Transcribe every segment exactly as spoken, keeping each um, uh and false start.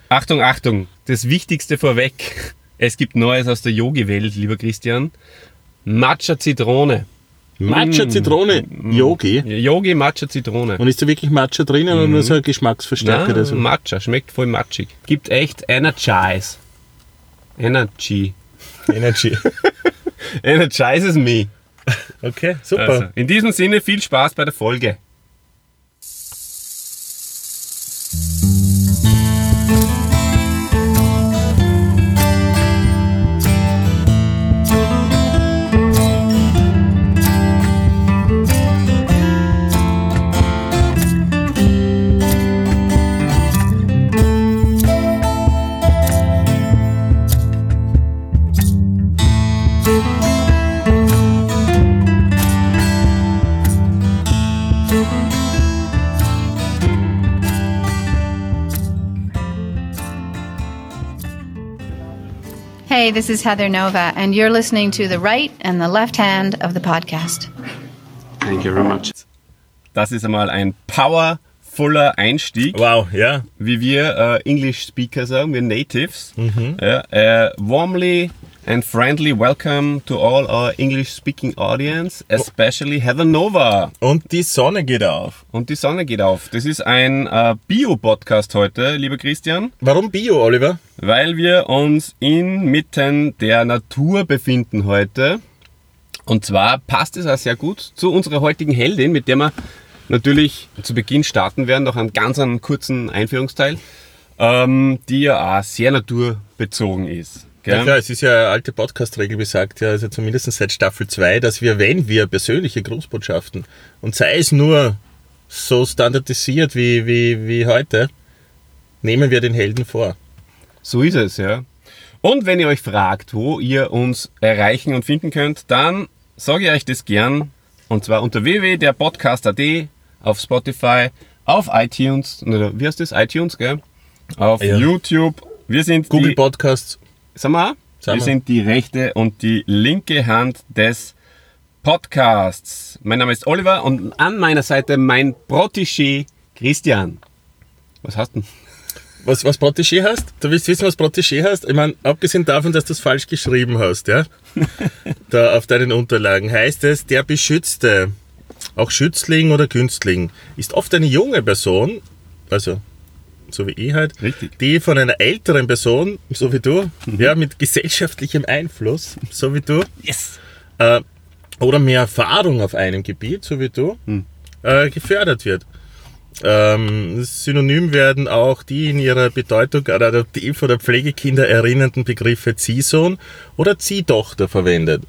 Achtung, Achtung, das Wichtigste vorweg. Es gibt Neues aus der Yogi-Welt, lieber Christian. Matcha Zitrone. Matcha Zitrone, Mm. Yogi. Yogi Matcha Zitrone. Und ist da wirklich Matcha drinnen mm. oder nur so ein Geschmacksverstärker? Nein, so? Matcha, schmeckt voll matschig. Gibt echt Energize. Energy. Energy. Energizes me. Okay, super. Also, in diesem Sinne viel Spaß bei der Folge. Hey, this is Heather Nova, and you're listening to the right and the left hand of the podcast. Thank you very much. Das ist einmal ein powervoller Einstieg. Wow, ja. Wie wir uh, English Speaker sagen, wir Natives. Mhm. Ja, uh, warmly and friendly welcome to all our English speaking audience, especially Heather Nova. Und die Sonne geht auf. Und die Sonne geht auf. Das ist ein uh, Bio-Podcast heute, lieber Christian. Warum Bio, Oliver? Weil wir uns inmitten der Natur befinden heute. Und zwar passt es auch sehr gut zu unserer heutigen Heldin, mit der wir natürlich zu Beginn starten werden, noch einen ganz einen kurzen Einführungsteil, ähm, die ja auch sehr naturbezogen ist. Gell? Ja klar, es ist ja eine alte Podcast-Regel, besagt ja, also zumindest seit Staffel zwei, dass wir, wenn wir persönliche Grußbotschaften, und sei es nur so standardisiert wie, wie, wie heute, nehmen wir den Helden vor. So ist es, ja. Und wenn ihr euch fragt, wo ihr uns erreichen und finden könnt, dann sage ich euch das gern. Und zwar unter w w w punkt der podcast punkt a d, auf Spotify, auf iTunes, oder wie heißt das? iTunes, gell? Auf ja. YouTube. Wir sind Google die, Podcasts. Sagen wir auch? Sagen wir wir. sind die rechte und die linke Hand des Podcasts. Mein Name ist Oliver und an meiner Seite mein Protégé Christian. Was hast du denn? Was, was Protégé heißt? Du willst wissen, was Protégé heißt? Ich meine, abgesehen davon, dass du es falsch geschrieben hast, ja? Da auf deinen Unterlagen heißt es, der Beschützte, auch Schützling oder Günstling, ist oft eine junge Person, also so wie ich halt, Richtig. die von einer älteren Person, so wie du, mhm. ja, mit gesellschaftlichem Einfluss, so wie du, Yes! äh, oder mehr Erfahrung auf einem Gebiet, so wie du, hm. äh, gefördert wird. Ähm, synonym werden auch die in ihrer Bedeutung an Adoptiv- oder Pflegekinder erinnernden Begriffe Ziehsohn oder Ziehtochter verwendet.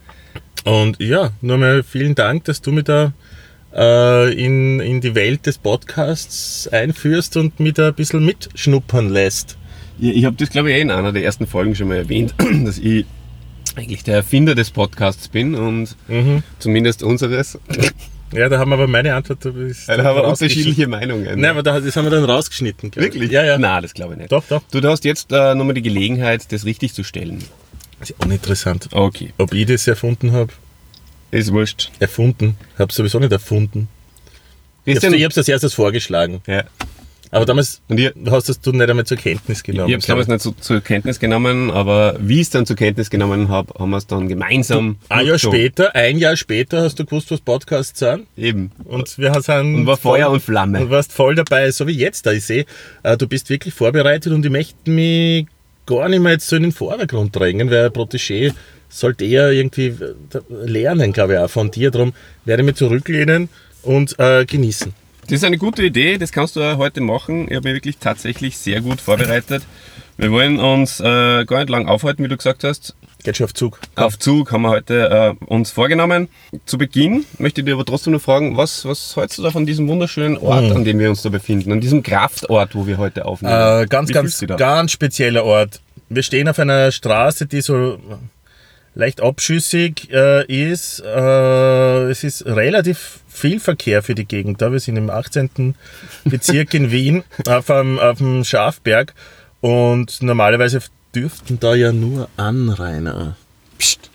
Und ja, nur mal vielen Dank, dass du mich da äh, in, in die Welt des Podcasts einführst und mich da ein bisschen mitschnuppern lässt. Ja, ich habe das, glaube ich, eh in einer der ersten Folgen schon mal erwähnt, dass ich eigentlich der Erfinder des Podcasts bin und Mhm. zumindest unseres. Ja, da haben wir aber meine Antwort. Da, ist Da haben wir unterschiedliche Meinungen. Nein, aber da, das haben wir dann rausgeschnitten. glaub ich. Wirklich? Ja, ja. Nein, das glaube ich nicht. Doch, doch. Du hast jetzt äh, nochmal die Gelegenheit, das richtig zu stellen. Das ist uninteressant. Okay. Ob ich das erfunden habe? Ist wurscht. Erfunden. Ich habe sowieso nicht erfunden. Ich Christian, habe es als erstes vorgeschlagen. ja. Aber damals Und ihr, hast das du nicht einmal zur Kenntnis ich genommen. habe es damals nicht so, zur Kenntnis genommen, aber wie ich es dann zur Kenntnis genommen habe, haben wir es dann gemeinsam Ein Jahr durchgezogen. später, ein Jahr später hast du gewusst, was Podcasts sind. Eben. Und wir sind Und war Feuer voll- und Flamme. Und warst voll dabei, so wie jetzt da. Ich sehe, äh, du bist wirklich vorbereitet und ich möchte mich gar nicht mehr jetzt so in den Vordergrund drängen, weil ein Protégé sollte eher irgendwie äh, lernen, glaube ich, auch von dir. Darum werde ich mich zurücklehnen und äh, genießen. Das ist eine gute Idee, das kannst du auch heute machen. Ich habe mich wirklich tatsächlich sehr gut vorbereitet. Wir wollen uns äh, gar nicht lang aufhalten, wie du gesagt hast. Geht schon auf Zug. Auf Zug haben wir heute äh, uns vorgenommen. Zu Beginn möchte ich dir aber trotzdem noch fragen, was, was hältst du da von diesem wunderschönen Ort, Mhm. an dem wir uns da befinden, an diesem Kraftort, wo wir heute aufnehmen? Äh, ganz, Wie ganz, fühlst du dich da? ganz spezieller Ort. Wir stehen auf einer Straße, die so leicht abschüssig äh, ist. Äh, es ist relativ viel Verkehr für die Gegend da. Wir sind im achtzehnten Bezirk in Wien auf einem, auf dem Schafberg und normalerweise dürften da ja nur Anrainer. Psst.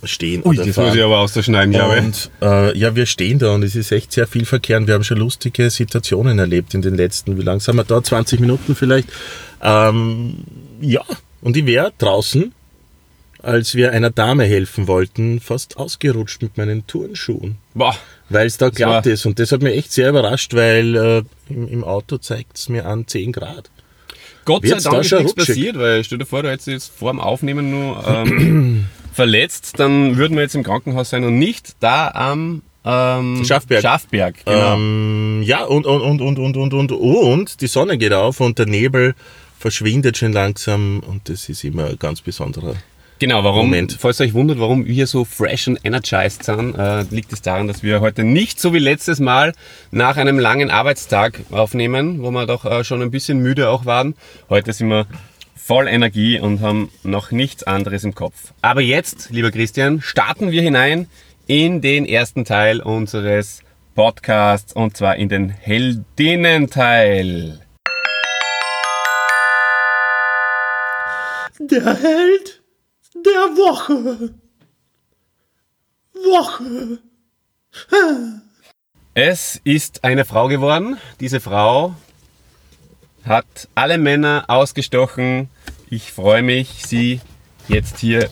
stehen Ui, oder das fahren. muss ich aber ausschneiden, glaube ich. Und äh, ja, wir stehen da und es ist echt sehr viel Verkehr und wir haben schon lustige Situationen erlebt in den letzten, wie lange sind wir da? zwanzig Minuten vielleicht. Ähm, ja, und ich wäre draußen, als wir einer Dame helfen wollten, fast ausgerutscht mit meinen Turnschuhen. Boah. Weil es da Das glatt war- ist und das hat mich echt sehr überrascht, weil äh, im, im Auto zeigt es mir an zehn Grad. Gott sei Wird's da Dank ist schon nichts rutschig? passiert, weil stell dir vor, du hättest dich jetzt vor dem Aufnehmen nur ähm, verletzt, dann würden wir jetzt im Krankenhaus sein und nicht da am ähm, Schafberg. Schafberg, genau. Ähm, ja, und, und, und, und, und, und, und, und die Sonne geht auf und der Nebel verschwindet schon langsam und das ist immer ein ganz besonderer. Genau, warum, Moment. falls ihr euch wundert, warum wir so fresh and energized sind, äh, liegt es daran, dass wir heute nicht so wie letztes Mal nach einem langen Arbeitstag aufnehmen, wo wir doch äh, schon ein bisschen müde auch waren. Heute sind wir voll Energie und haben noch nichts anderes im Kopf. Aber jetzt, lieber Christian, starten wir hinein in den ersten Teil unseres Podcasts und zwar in den Heldinnen-Teil. Der Held der Woche. Woche. Es ist eine Frau geworden. Diese Frau hat alle Männer ausgestochen. Ich freue mich, sie jetzt hier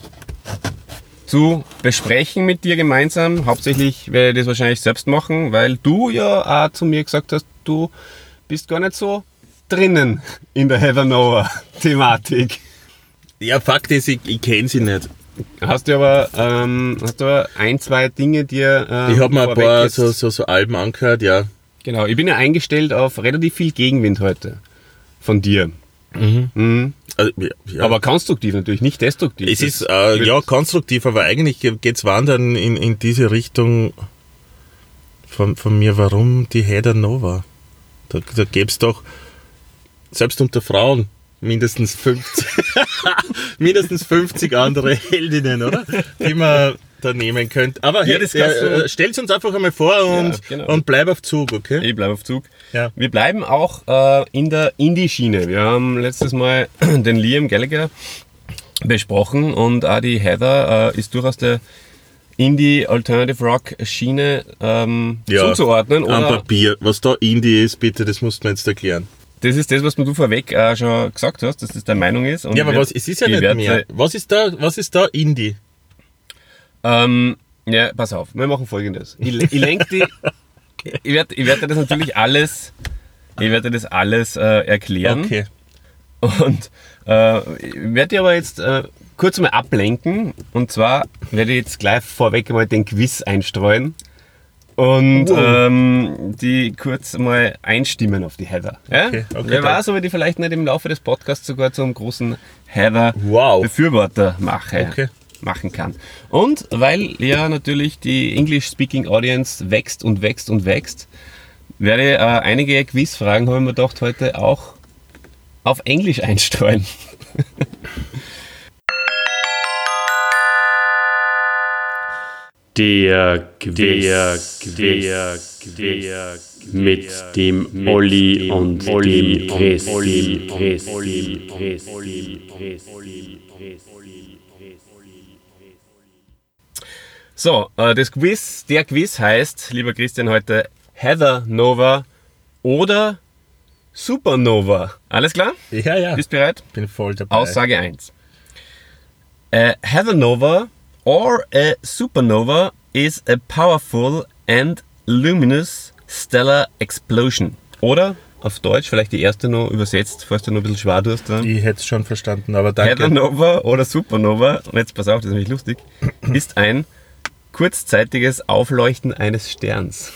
zu besprechen mit dir gemeinsam. Hauptsächlich werde ich das wahrscheinlich selbst machen, weil du ja auch zu mir gesagt hast, du bist gar nicht so drinnen in der Heather Nova-Thematik. Ja, Fakt ist, ich, ich kenne sie nicht. Hast du aber, ähm, hast du aber ein, zwei Dinge dir ähm, Ich habe mir ein vorweg paar jetzt- so, so, so Alben angehört, ja. Genau, ich bin ja eingestellt auf relativ viel Gegenwind heute von dir. Mhm. Also, ja, ja. Aber konstruktiv natürlich, nicht destruktiv. es Das ist äh, wird- ja konstruktiv, aber eigentlich geht es wandern in, in diese Richtung von, von mir, warum die Heather Nova? Da, da gäbe es doch, selbst unter Frauen, mindestens fünfzig, mindestens fünfzig andere Heldinnen, oder? Die man da nehmen könnte. Aber Ja, hey, das kannst du- äh, stell's uns einfach einmal vor und, genau. und bleib auf Zug, okay? Ich bleibe auf Zug. Ja. Wir bleiben auch äh, in der Indie-Schiene. Wir haben letztes Mal den Liam Gallagher besprochen und auch die Heather äh, ist durchaus der Indie-Alternative-Rock-Schiene ähm, zuzuordnen. Am Oder Papier. Was da Indie ist, bitte, das musst du mir jetzt erklären. das ist das, was du vorweg äh, schon gesagt hast, dass das deine Meinung ist. Und Ja, aber ich werd- was, es ist ja ich nicht werd, mehr. Was ist da, was ist da Indie? Ähm, ja, pass auf, wir machen Folgendes. Ich, ich lenke die, ich werde ich werd dir das natürlich alles, ich werde dir das alles äh, erklären. Okay. Und äh, ich werde dir aber jetzt äh, kurz mal ablenken. Und zwar werde ich jetzt gleich vorweg mal den Quiz einstreuen. Und Wow. ähm, die kurz mal einstimmen auf die Heather. Ja? Okay, okay, Wer dann. weiß, ob ich die vielleicht nicht im Laufe des Podcasts sogar zum großen Heather-Befürworter Wow. mache. Okay. machen kann. Und weil ja natürlich die English-Speaking Audience wächst und wächst und wächst, werde ich, äh, einige Quizfragen, habe ich mir gedacht, heute auch auf Englisch einstreuen. Der Quiz, der Quiz, mit dem Olli und dem Resti, Resti, Resti, Resti. So, äh, das Quiz, der Quiz heißt, lieber Christian, heute Heather Nova oder Supernova. Alles klar? Ja, ja. Bist bereit? bin voll dabei. Aussage eins. A Heather Nova or a supernova is a powerful and luminous stellar explosion. Oder auf Deutsch, vielleicht die erste noch übersetzt, falls du noch ein bisschen schwer tust. Dann. Ich hätte es schon verstanden, aber Heather danke. Nova oder Supernova, und jetzt pass auf, das ist nämlich lustig, ist ein kurzzeitiges Aufleuchten eines Sterns.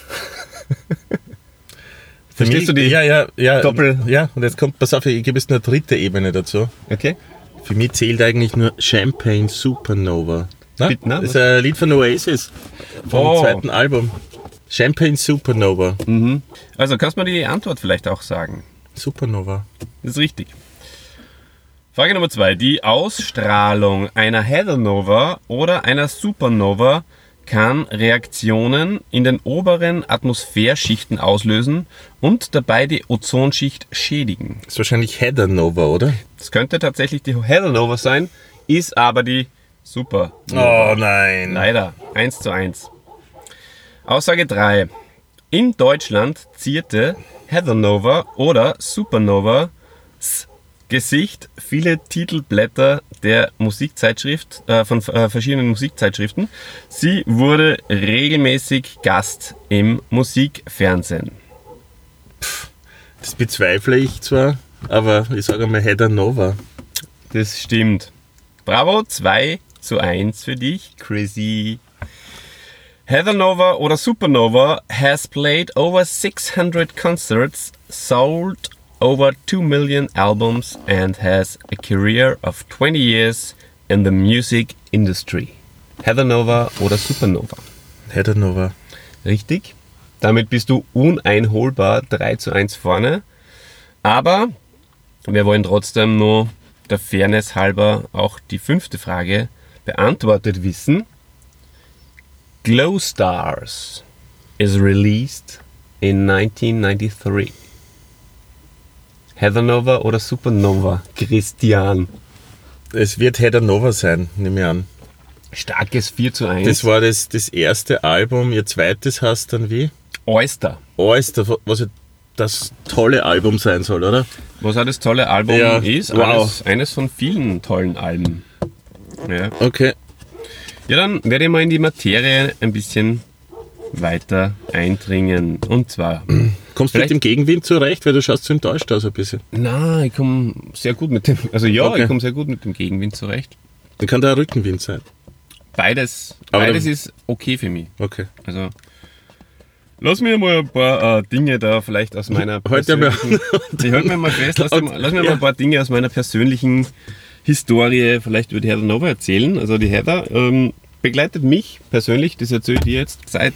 Für Verstehst mich- du die Ja, ja, ja. Doppel- Ja, und jetzt kommt, pass auf, ich gebe jetzt eine dritte Ebene dazu. Okay? Für mich zählt eigentlich nur Champagne Supernova. Na? Bitte, ne? Das ist ein Lied von Oasis vom Oh. zweiten Album. Champagne Supernova. Also kannst du mir die Antwort vielleicht auch sagen? Supernova. Das ist richtig. Frage Nummer zwei. Die Ausstrahlung einer Heather Nova oder einer Supernova kann Reaktionen in den oberen Atmosphärschichten auslösen und dabei die Ozonschicht schädigen. Das ist wahrscheinlich Heather Nova, oder? Das könnte tatsächlich die Heather Nova sein, ist aber die Super. Oh nein. Leider. eins zu eins. Aussage drei. In Deutschland zierte Heather Nova oder Supernova Gesicht viele Titelblätter der Musikzeitschrift, äh, von äh, verschiedenen Musikzeitschriften. Sie wurde regelmäßig Gast im Musikfernsehen. Das bezweifle ich zwar, aber ich sage mal Heather Nova. Das stimmt. Bravo, zwei zu eins für dich, Chrissy. Heather Nova oder Supernova has played over six hundred concerts, sold over two million albums and has a career of twenty years in the music industry. Heather Nova oder Supernova? Heather Nova. Richtig. Damit bist du uneinholbar drei zu eins vorne. Aber wir wollen trotzdem nur der Fairness halber auch die fünfte Frage beantwortet wissen. Glow Stars is released in nineteen ninety-three. Heather Nova oder Supernova? Christian. Es wird Heather Nova sein, nehme ich an. Starkes vier zu eins. Das war das, das erste Album. Ihr zweites heißt dann wie? Oyster. Oyster, was ja das tolle Album sein soll, oder? Was auch das tolle Album Ja, ist. wow. Eines, eines von vielen tollen Alben. Ja. Okay. Ja, dann werde ich mal in die Materie ein bisschen weiter eindringen. Und zwar... Kommst du mit Vielleicht- dem Gegenwind zurecht, weil du schaust so enttäuscht aus ein bisschen. Na, ich komme sehr gut mit dem... Also ja, Okay. ich komme sehr gut mit dem Gegenwind zurecht. Dann kann da ein Rückenwind sein. Beides, Aber beides dann- ist okay für mich. Okay. Also... Lass mir mal ein paar äh, Dinge da vielleicht aus meiner Heute mal- persönlichen... Ich halte mir mal fest, lass, dir mal, lass mir Ja. mal ein paar Dinge aus meiner persönlichen Historie vielleicht über die Heather Nova erzählen. Also die Heather ähm, begleitet mich persönlich, das erzähle ich dir jetzt, seit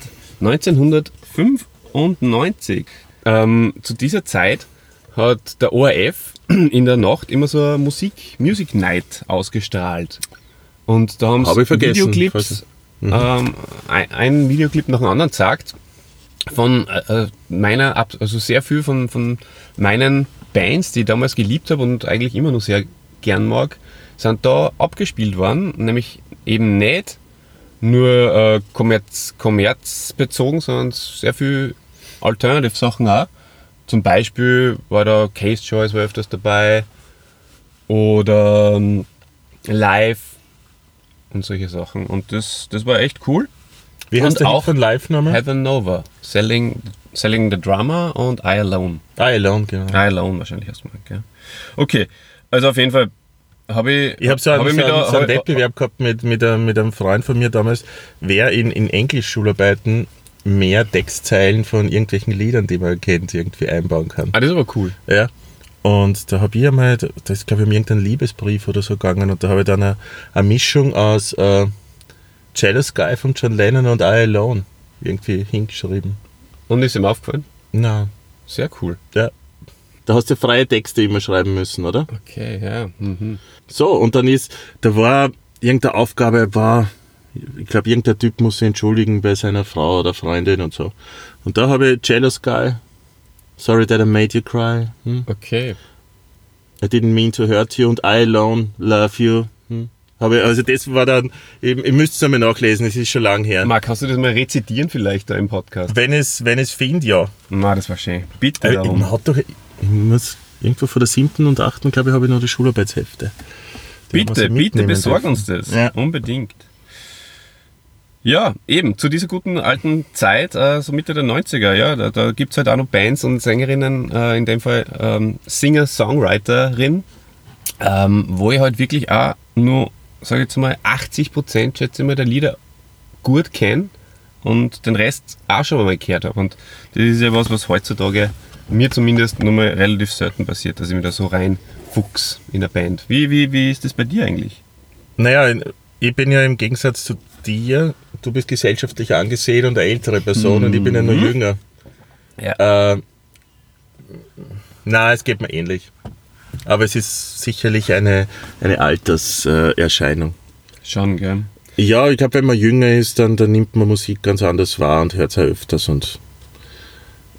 neunzehnhundertfünfundneunzig. Ähm, zu dieser Zeit hat der O R F in der Nacht immer so eine Musik, Music Night ausgestrahlt. Und da haben Hab sie ich vergessen, Videoclips, Mhm. ähm, ein, ein Videoclip nach dem anderen gezeigt. Von äh, meiner, Ab- also sehr viel von, von meinen Bands, die ich damals geliebt habe und eigentlich immer noch sehr gern mag, sind da abgespielt worden. Nämlich eben nicht nur äh, Kommerz, kommerzbezogen, sondern sehr viel Alternative Sachen auch. Zum Beispiel war da Case Choice war öfters dabei oder ähm, Live und solche Sachen. Und das, das war echt cool. Wie Und heißt der Hit auch von Live nochmal? Heather Nova, Selling, Selling the Drama und I Alone. Ah, Alone, genau. I Alone wahrscheinlich erstmal, gell? Okay, also auf jeden Fall habe ich... Ich habe so hab einen, ich so mich einen, da- so einen hab ich- Wettbewerb gehabt mit, mit, einem, mit einem Freund von mir damals, wer in, in Englisch-Schularbeiten mehr Textzeilen von irgendwelchen Liedern, die man kennt, irgendwie einbauen kann. Ah, das ist aber cool. Ja. Und da habe ich einmal, das ist glaube ich um irgendeinen Liebesbrief oder so gegangen, und da habe ich dann eine, eine Mischung aus äh, Jealous Guy von John Lennon und I Alone irgendwie hingeschrieben. Und ist ihm aufgefallen? Na, Sehr cool. ja. Da hast du freie Texte immer schreiben müssen, oder? Okay, ja. Mhm. So, und dann ist, da war irgendeine Aufgabe, war, ich glaube, irgendein Typ muss sich entschuldigen bei seiner Frau oder Freundin und so. Und da habe ich Jealous Guy, Sorry that I made you cry, hm? Okay. I didn't mean to hurt you, und I alone love you. Hm? Habe ich, also das war dann, eben, ihr müsst es einmal nachlesen, es ist schon lang her. Marc, kannst du das mal rezitieren vielleicht da im Podcast? Wenn es, wenn es findet, ja. Na, das war schön. Bitte Aber darum. man hat doch, ich muss, irgendwo vor der siebten und achten, glaube ich, habe ich noch die Schularbeitshefte. Die man Bitte, so bitte mitnehmen besorg dürfen. uns das. Ja. Unbedingt. Ja, eben, zu dieser guten alten Zeit, äh, so Mitte der neunziger, ja, da, da gibt es halt auch noch Bands und Sängerinnen, äh, in dem Fall ähm, Singer-Songwriterin, ähm, wo ich halt wirklich auch nur, sage ich jetzt mal, achtzig Prozent, schätze ich mal, der Lieder gut kenne und den Rest auch schon mal gehört habe. Und das ist ja was, was heutzutage mir zumindest nur mal relativ selten passiert, dass ich mich da so reinfuchs in der Band. Wie, wie, wie ist das bei dir eigentlich? Naja, ich bin ja im Gegensatz zu dir, du bist gesellschaftlich angesehen und eine ältere Person, und ich bin ja nur jünger. Ja. Äh, na, es geht mir ähnlich. Aber es ist sicherlich eine, eine Alterserscheinung. Schon, gell? Ja, ich glaube, wenn man jünger ist, dann, dann nimmt man Musik ganz anders wahr und hört es auch öfters. Und,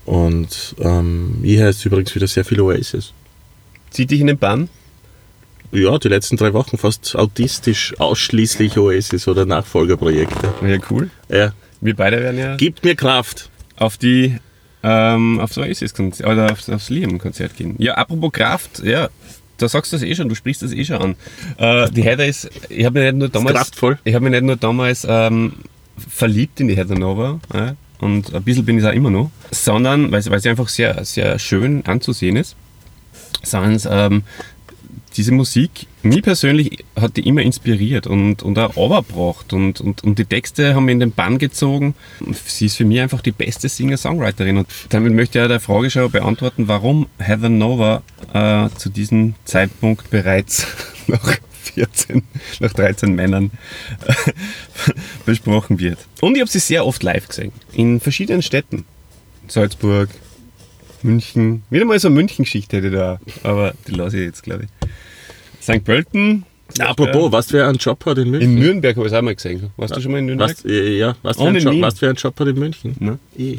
und ähm, ich heiße übrigens wieder sehr viel Oasis. Zieht dich in den Bann? Ja, die letzten drei Wochen fast autistisch ausschließlich Oasis oder Nachfolgerprojekte. Ja, cool. Ja. Wir beide werden ja Gibt mir Kraft. auf die ähm, aufs Oasis-Konzert oder aufs, aufs Liam-Konzert gehen. Ja, apropos Kraft, ja, da sagst du das eh schon, du sprichst das eh schon an. Äh, die Heather ist, ich habe mich nicht nur damals, kraftvoll. ich habe mich nicht nur damals ähm, verliebt in die Heather Nova, ja, und ein bisschen bin ich es auch immer noch, sondern weil, weil sie einfach sehr, sehr schön anzusehen ist, sondern ähm, diese Musik, mich persönlich hat die immer inspiriert und, und auch runtergebracht und, und, und die Texte haben mich in den Bann gezogen. Sie ist für mich einfach die beste Singer-Songwriterin und damit möchte ich auch der Frage schon beantworten, warum Heather Nova äh, zu diesem Zeitpunkt bereits nach vierzehn, nach dreizehn Männern äh, besprochen wird. Und ich habe sie sehr oft live gesehen, in verschiedenen Städten. Salzburg, München, wieder mal so eine München-Geschichte hätte ich da, aber die lasse ich jetzt, glaube ich. Sankt Pölten. Ja, apropos, was wer einen Job hat in München? In Nürnberg habe ich es auch mal gesehen. Warst du schon mal in Nürnberg? Was, äh, ja, was wer Ohne einen, Job, Wien. was wer einen Job hat in München? Ne? Ich.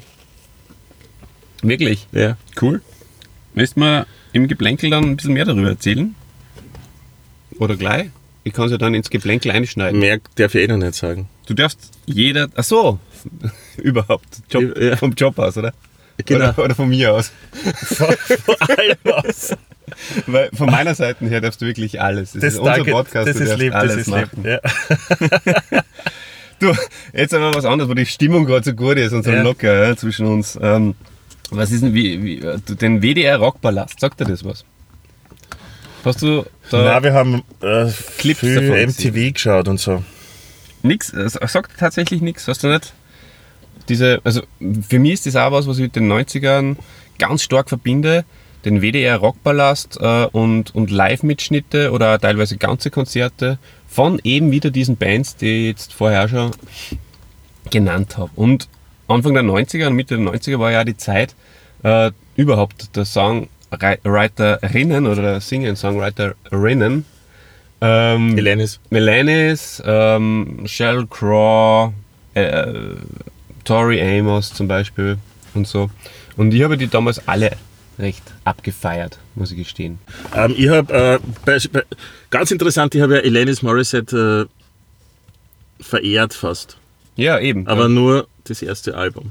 Wirklich? Ja. Cool. Willst du mir im Geplänkel dann ein bisschen mehr darüber erzählen? Oder gleich? Ich kann es ja dann ins Geplänkel einschneiden. Mehr darf ich eh noch nicht sagen. Du darfst jeder... Ach so! Überhaupt. Job, Ja. Vom Job aus, oder? Genau. Oder, oder von mir aus. Vor allem aus. Weil von meiner Seite her darfst du wirklich alles. Das, ist unser Podcast, das du ist darfst lieb, das alles ist machen. lieb. Ja. Du, jetzt aber was anderes, wo die Stimmung gerade so gut ist und so Ja. locker ja, zwischen uns. Ähm, was ist denn wie, wie du, den W D R Rockpalast? Sagt dir das was? Hast du da Nein, wir haben äh, Clips viel davon M T V gesehen. geschaut und so. nix? Es sagt tatsächlich nichts. Hast du nicht? Diese, also für mich ist das auch was, was ich mit den neunzigern ganz stark verbinde. Den W D R Rockpalast äh, und, und Live-Mitschnitte oder teilweise ganze Konzerte von eben wieder diesen Bands, die ich jetzt vorher schon genannt habe. Und Anfang der neunziger und Mitte der neunziger war ja die Zeit, äh, überhaupt der Songwriterinnen oder der Singer-Songwriterinnen ähm, Alanis. Alanis, ähm, Sheryl Crow, äh, Tori Amos zum Beispiel und so. Und ich habe die damals alle recht abgefeiert, muss ich gestehen. Ähm, ich habe, äh, bei, bei, ganz interessant, ich habe ja Alanis Morissette äh, verehrt fast. Ja, eben. Aber ja. nur das erste Album.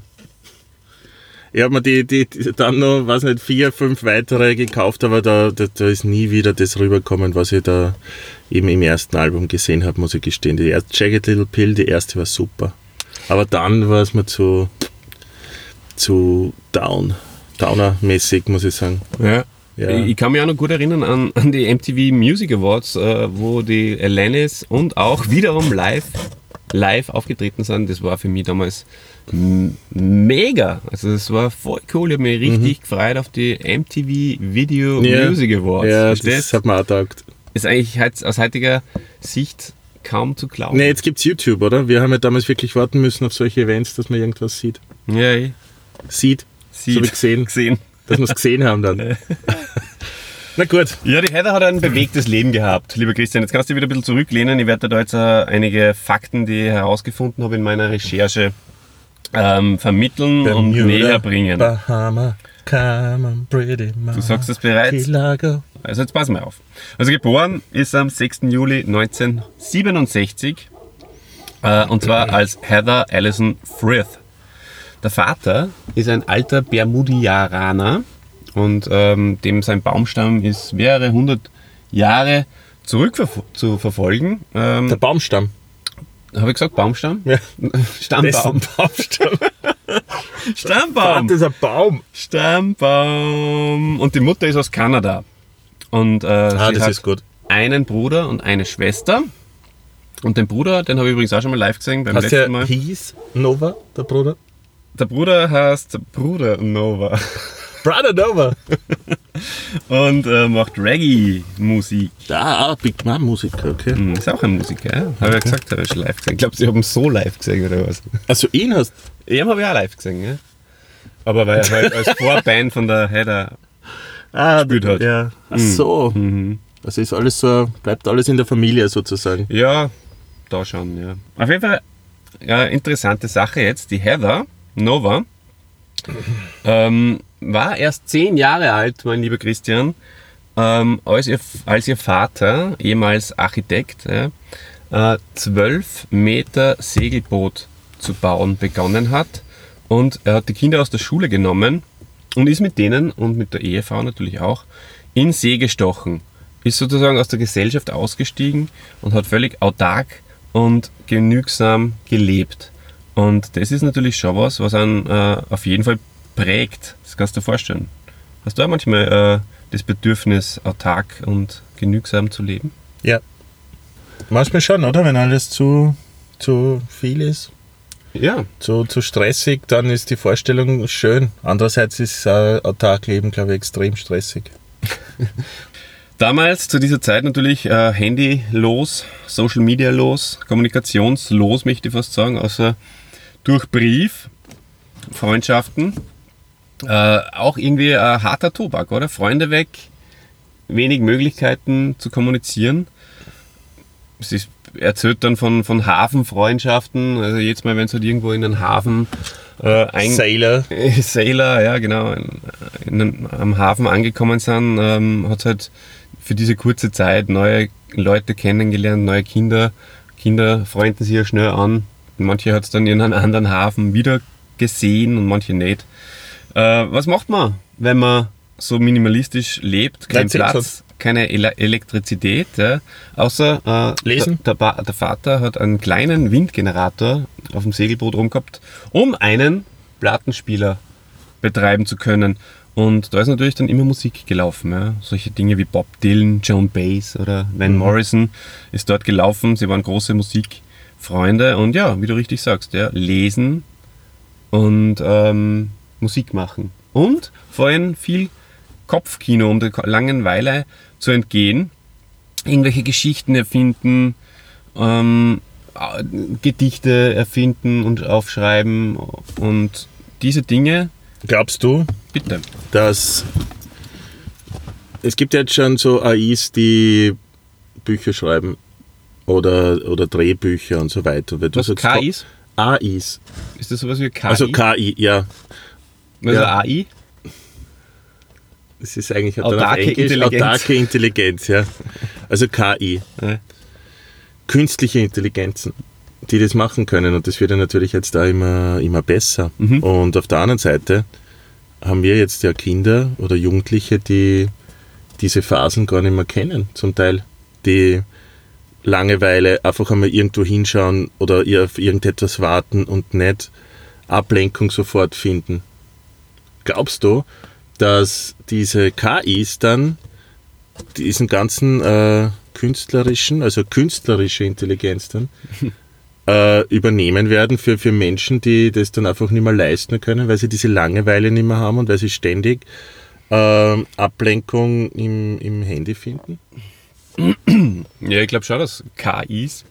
Ich habe mir die, die, die dann noch, weiß nicht, vier, fünf weitere gekauft, aber da, da, da ist nie wieder das rübergekommen, was ich da eben im ersten Album gesehen habe, muss ich gestehen. Die erste Jagged Little Pill, die erste war super. Aber dann war es mir zu, zu down. Downer-mäßig, muss ich sagen. Ja. Ja. Ich, ich kann mich auch noch gut erinnern an, an die M T V Music Awards, äh, wo die Alanis und auch wiederum live, live aufgetreten sind. Das war für mich damals m- mega. Also das war voll cool. Ich habe mich richtig Mhm. gefreut auf die M T V Video Ja. Music Awards. Ja, Verstehst? das hat mir auch getaugt. Ist eigentlich heut- aus heutiger Sicht kaum zu glauben. Ne, jetzt gibt's YouTube, oder? Wir haben ja damals wirklich warten müssen auf solche Events, dass man irgendwas sieht. Ja, ich Sieht. sieht. So wie gesehen. gesehen. Dass wir es gesehen haben dann. Na gut. Ja, die Heather hat ein bewegtes Leben gehabt, lieber Christian. Jetzt kannst du wieder ein bisschen zurücklehnen. Ich werde da jetzt äh, einige Fakten, die ich herausgefunden habe in meiner Recherche, ähm, vermitteln und näher bringen. Bahama, come on, pretty mama. Du sagst es bereits. Kilago. Also jetzt pass mal auf. Also geboren ist am sechsten Juli neunzehnhundertsiebenundsechzig äh, und zwar als Heather Allison Frith. Der Vater ist ein alter Bermudianer und ähm, dem sein Baumstamm ist mehrere hundert Jahre zurück zu verfolgen. Ähm, Der Baumstamm. Habe ich gesagt Baumstamm? Ja. Stammbaum. Dessen Baumstamm. Stammbaum. Das ist ein Baum. Stammbaum. Und die Mutter ist aus Kanada. Und äh, Ah, sie das hat ist gut. einen Bruder und eine Schwester. Und den Bruder, den habe ich übrigens auch schon mal live gesehen beim Hast letzten der Mal. hieß Nova, der Bruder? Der Bruder heißt Bruder Nova Brother Nova. und äh, macht Reggae-Musik. Ah, Big Man Musiker, okay. Hm, ist auch ein Musiker, ja? Habe ich ja gesagt, habe ich schon live gesehen. Ich glaube, sie haben so live gesehen oder was. Also ihn hast Ihn habe ich auch live gesehen, ja. Aber weil er halt als Vorband von der Heather. ah, gespielt hat. Ja. Ach so. Mhm. Das ist alles so, bleibt alles in der Familie sozusagen. Ja, da schon, ja. Auf jeden Fall, ja, interessante Sache jetzt. Die Heather Nova ähm, war erst zehn Jahre alt, mein lieber Christian, ähm, als, ihr, als ihr Vater, ehemals Architekt, ja, äh, zwölf Meter Segelboot zu bauen begonnen hat. Und er hat die Kinder aus der Schule genommen und ist mit denen und mit der Ehefrau natürlich auch in See gestochen. Ist sozusagen aus der Gesellschaft ausgestiegen und hat völlig autark und genügsam gelebt. Und das ist natürlich schon was, was einen äh, auf jeden Fall prägt. Das kannst du dir vorstellen. Hast du auch manchmal äh, das Bedürfnis, autark und genügsam zu leben? Ja. Manchmal schon, oder? Wenn alles zu, zu viel ist, Ja. zu, zu stressig, dann ist die Vorstellung schön. Andererseits ist äh, autark Leben, glaube ich, extrem stressig. Damals, zu dieser Zeit natürlich äh, Handy-los, Social-Media-los, kommunikationslos, möchte ich fast sagen, außer durch Brief, Freundschaften. Äh, auch irgendwie ein harter Tobak, oder? Freunde weg, wenig Möglichkeiten zu kommunizieren. Es ist, erzählt dann von, von Hafenfreundschaften, also jetzt mal, wenn es halt irgendwo in den Hafen äh, ein, Sailor. Sailor, ja genau, in, in, am Hafen angekommen sind, ähm, hat es halt für diese kurze Zeit neue Leute kennengelernt, neue Kinder. Kinder freunden sich ja schnell an. Manche hat es dann in einem anderen Hafen wieder gesehen und manche nicht. Äh, was macht man, wenn man so minimalistisch lebt? Kein Erzähl Platz, uns. keine Ele- Elektrizität. Ja. Außer äh, Lesen? Der, der, Ba- der Vater hat einen kleinen Windgenerator auf dem Segelboot rumgehabt, um einen Plattenspieler betreiben zu können. Und da ist natürlich dann immer Musik gelaufen. Ja. Solche Dinge wie Bob Dylan, Joan Baez oder Van Mhm. Morrison ist dort gelaufen. Sie waren große Musikfreunde und ja, wie du richtig sagst, ja, lesen und ähm, Musik machen. Und vor allem viel Kopfkino, um der Langeweile zu entgehen. Irgendwelche Geschichten erfinden, ähm, Gedichte erfinden und aufschreiben und diese Dinge. Glaubst du, Bitte. dass es gibt jetzt schon so A Is, die Bücher schreiben oder, oder Drehbücher und so weiter. Weil du Was, sagst, K Is? A Is. Ist das sowas wie K I? Also K I, ja. Also ja. A I? Das ist eigentlich dann Autarke auf Englisch Intelligenz. autarke Intelligenz, ja. Also K I. Ja. Künstliche Intelligenzen, die das machen können. Und das wird ja natürlich jetzt da immer, immer besser. Mhm. Und auf der anderen Seite haben wir jetzt ja Kinder oder Jugendliche, die diese Phasen gar nicht mehr kennen, zum Teil. Die Langeweile, einfach einmal irgendwo hinschauen oder auf irgendetwas warten und nicht Ablenkung sofort finden. Glaubst du, dass diese K Is dann diesen ganzen äh, künstlerischen, also künstlerische Intelligenz dann äh, übernehmen werden für, für Menschen, die das dann einfach nicht mehr leisten können, weil sie diese Langeweile nicht mehr haben und weil sie ständig äh, Ablenkung im, im Handy finden? Ja, ich glaube schon, dass K Is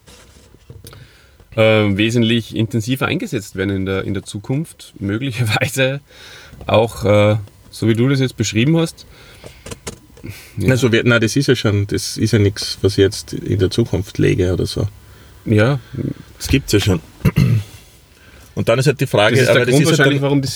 äh, wesentlich intensiver eingesetzt werden in der, in der Zukunft. Möglicherweise auch, äh, so wie du das jetzt beschrieben hast. Ja. Also, wir, nein, das ist ja schon, das ist ja nichts, was ich jetzt in der Zukunft lege oder so. Ja, Das gibt es ja schon. Und dann ist halt die Frage, das ist der aber das Grund ist halt wahrscheinlich, dann, warum die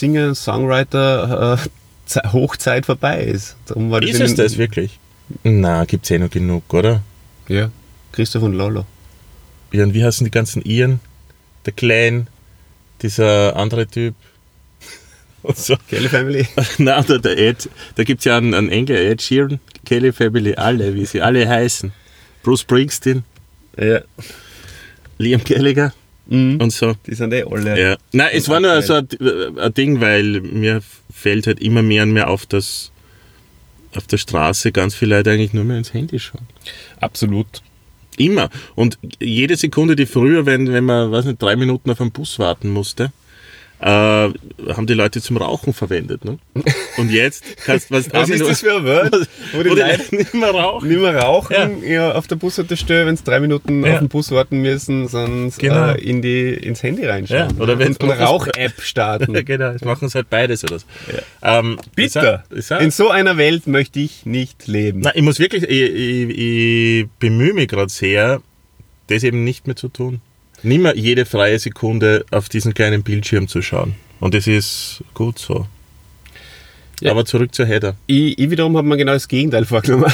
Singer-Songwriter-Hochzeit vorbei ist. Darum war das ist in es den- das wirklich? Na, gibt es eh noch genug, oder? Ja, Christoph und Lolo. Ja, und wie heißen die ganzen Iren? Der Clan, dieser andere Typ. Und so. Kelly Family. Nein, der, der Ed, da gibt es ja einen, einen Engel, Ed Sheeran, Kelly Family, alle, wie sie alle heißen. Bruce Springsteen, Ja. Liam Gallagher Mhm. und so. Die sind eh alle. Ja. Nein, es war nur so ein, ein Ding, weil mir fällt halt immer mehr und mehr auf, dass auf der Straße ganz viele Leute eigentlich nur mehr ins Handy schauen. Absolut. Immer. Und jede Sekunde, die früher, wenn, wenn man, weiß nicht, drei Minuten auf einen Bus warten musste, äh, haben die Leute zum Rauchen verwendet. Ne? Und jetzt kannst du was Was ist das für ein Wort? Wo die Wo die Leute Leute nicht mehr rauchen. nicht mehr rauchen, ja. auf der Bushaltestelle, wenn sie drei Minuten Ja. auf den Bus warten müssen, sondern Genau. äh, in die, ins Handy reinschauen. Ja, oder wenn und eine Rauch-App starten. Ja, genau, jetzt machen sie halt beides oder so. Ähm, Bitte! ist auch- ist auch- In so einer Welt möchte ich nicht leben. Nein, ich muss wirklich, ich, ich, ich bemühe mich gerade sehr, das eben nicht mehr zu tun. Nicht mehr jede freie Sekunde auf diesen kleinen Bildschirm zu schauen. Und das ist gut so. Ja. Aber zurück zur Heather. Ich, ich wiederum habe mir genau das Gegenteil vorgenommen.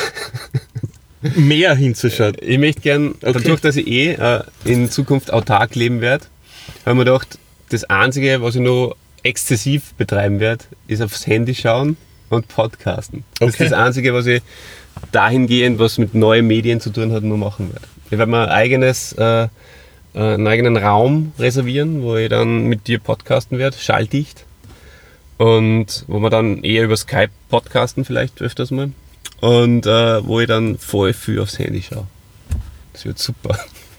Mehr hinzuschauen. Ich möchte gern, Okay. dadurch, dass ich eh äh, in Zukunft autark leben werde, habe ich mir gedacht, das Einzige, was ich noch exzessiv betreiben werde, ist aufs Handy schauen und podcasten. Das Okay. ist das Einzige, was ich dahingehend, was mit neuen Medien zu tun hat, nur machen werde. Ich werde mir ein eigenes, äh, einen eigenen Raum reservieren, wo ich dann mit dir podcasten werde, schalldicht. Und wo wir dann eher über Skype podcasten vielleicht öfters mal. Und äh, wo ich dann voll viel aufs Handy schaue. Das wird super.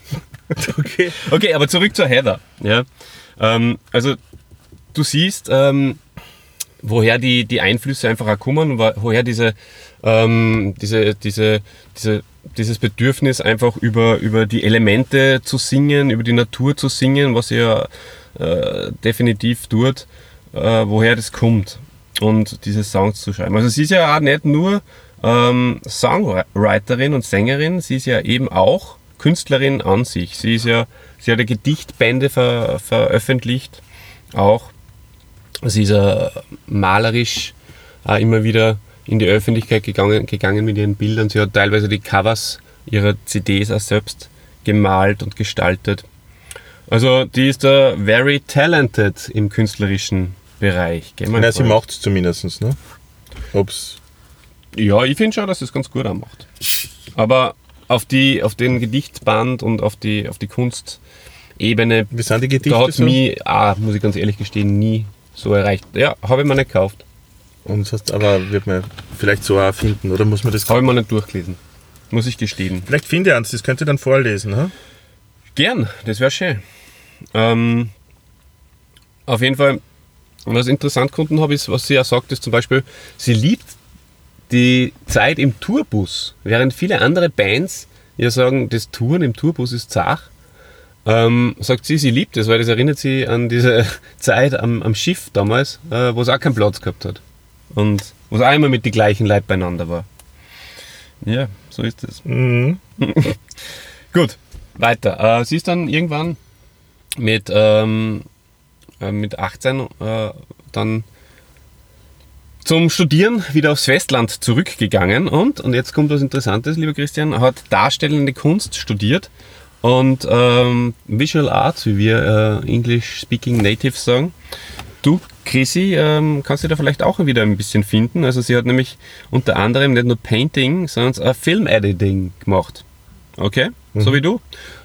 Okay. Okay, aber zurück zur Heather. Ja? Ähm, also du siehst, ähm, woher die, die Einflüsse einfach auch kommen, wo- woher diese, ähm, diese, diese, diese, dieses Bedürfnis einfach über, über die Elemente zu singen, über die Natur zu singen, was sie ja äh, definitiv tut, äh, woher das kommt und diese Songs zu schreiben. Also sie ist ja auch nicht nur ähm, Songwriterin und Sängerin, sie ist ja eben auch Künstlerin an sich. Sie ist ja, sie hat ja Gedichtbände ver, veröffentlicht, auch. Sie ist ja malerisch auch immer wieder in die Öffentlichkeit gegangen, gegangen mit ihren Bildern. Sie hat teilweise die Covers ihrer C Ds auch selbst gemalt und gestaltet. Also die ist da very talented im künstlerischen Bereich. Gell, mein Na, sie Freund? macht es zumindest, ne? Ob's. Ja, ich finde schon, dass sie es ganz gut anmacht. Aber auf, die, auf den Gedichtband und auf die, auf die Kunstebene, Wie sind die Gedichte da hat es so? mich, auch, muss ich ganz ehrlich gestehen, nie so erreicht. Ja, habe ich mir nicht gekauft. Und das heißt, aber wird man vielleicht so auch finden, oder muss man das... Habe ich mir nicht durchgelesen. Muss ich gestehen. Vielleicht finde ich eins, das könnt ihr dann vorlesen, ha? Gern, das wäre schön. Ähm, auf jeden Fall, was ich interessant gefunden habe, ist, was sie ja sagt, ist zum Beispiel, sie liebt die Zeit im Tourbus, während viele andere Bands ja sagen, das Touren im Tourbus ist zach, ähm, sagt sie, sie liebt es, weil das erinnert sie an diese Zeit am, am Schiff damals, äh, wo es auch keinen Platz gehabt hat und wo es auch immer mit den gleichen Leuten beieinander war. Ja, so ist es. Mhm. Gut, weiter. Äh, sie ist dann irgendwann mit, ähm, äh, mit achtzehn äh, dann zum Studieren wieder aufs Festland zurückgegangen und, und jetzt kommt was Interessantes, lieber Christian, hat darstellende Kunst studiert und ähm, Visual Arts, wie wir äh, English Speaking Natives sagen. Du, Chrissy, ähm, kannst du da vielleicht auch wieder ein bisschen finden. Also sie hat nämlich unter anderem nicht nur Painting, sondern auch Film Editing gemacht. Okay, so wie du.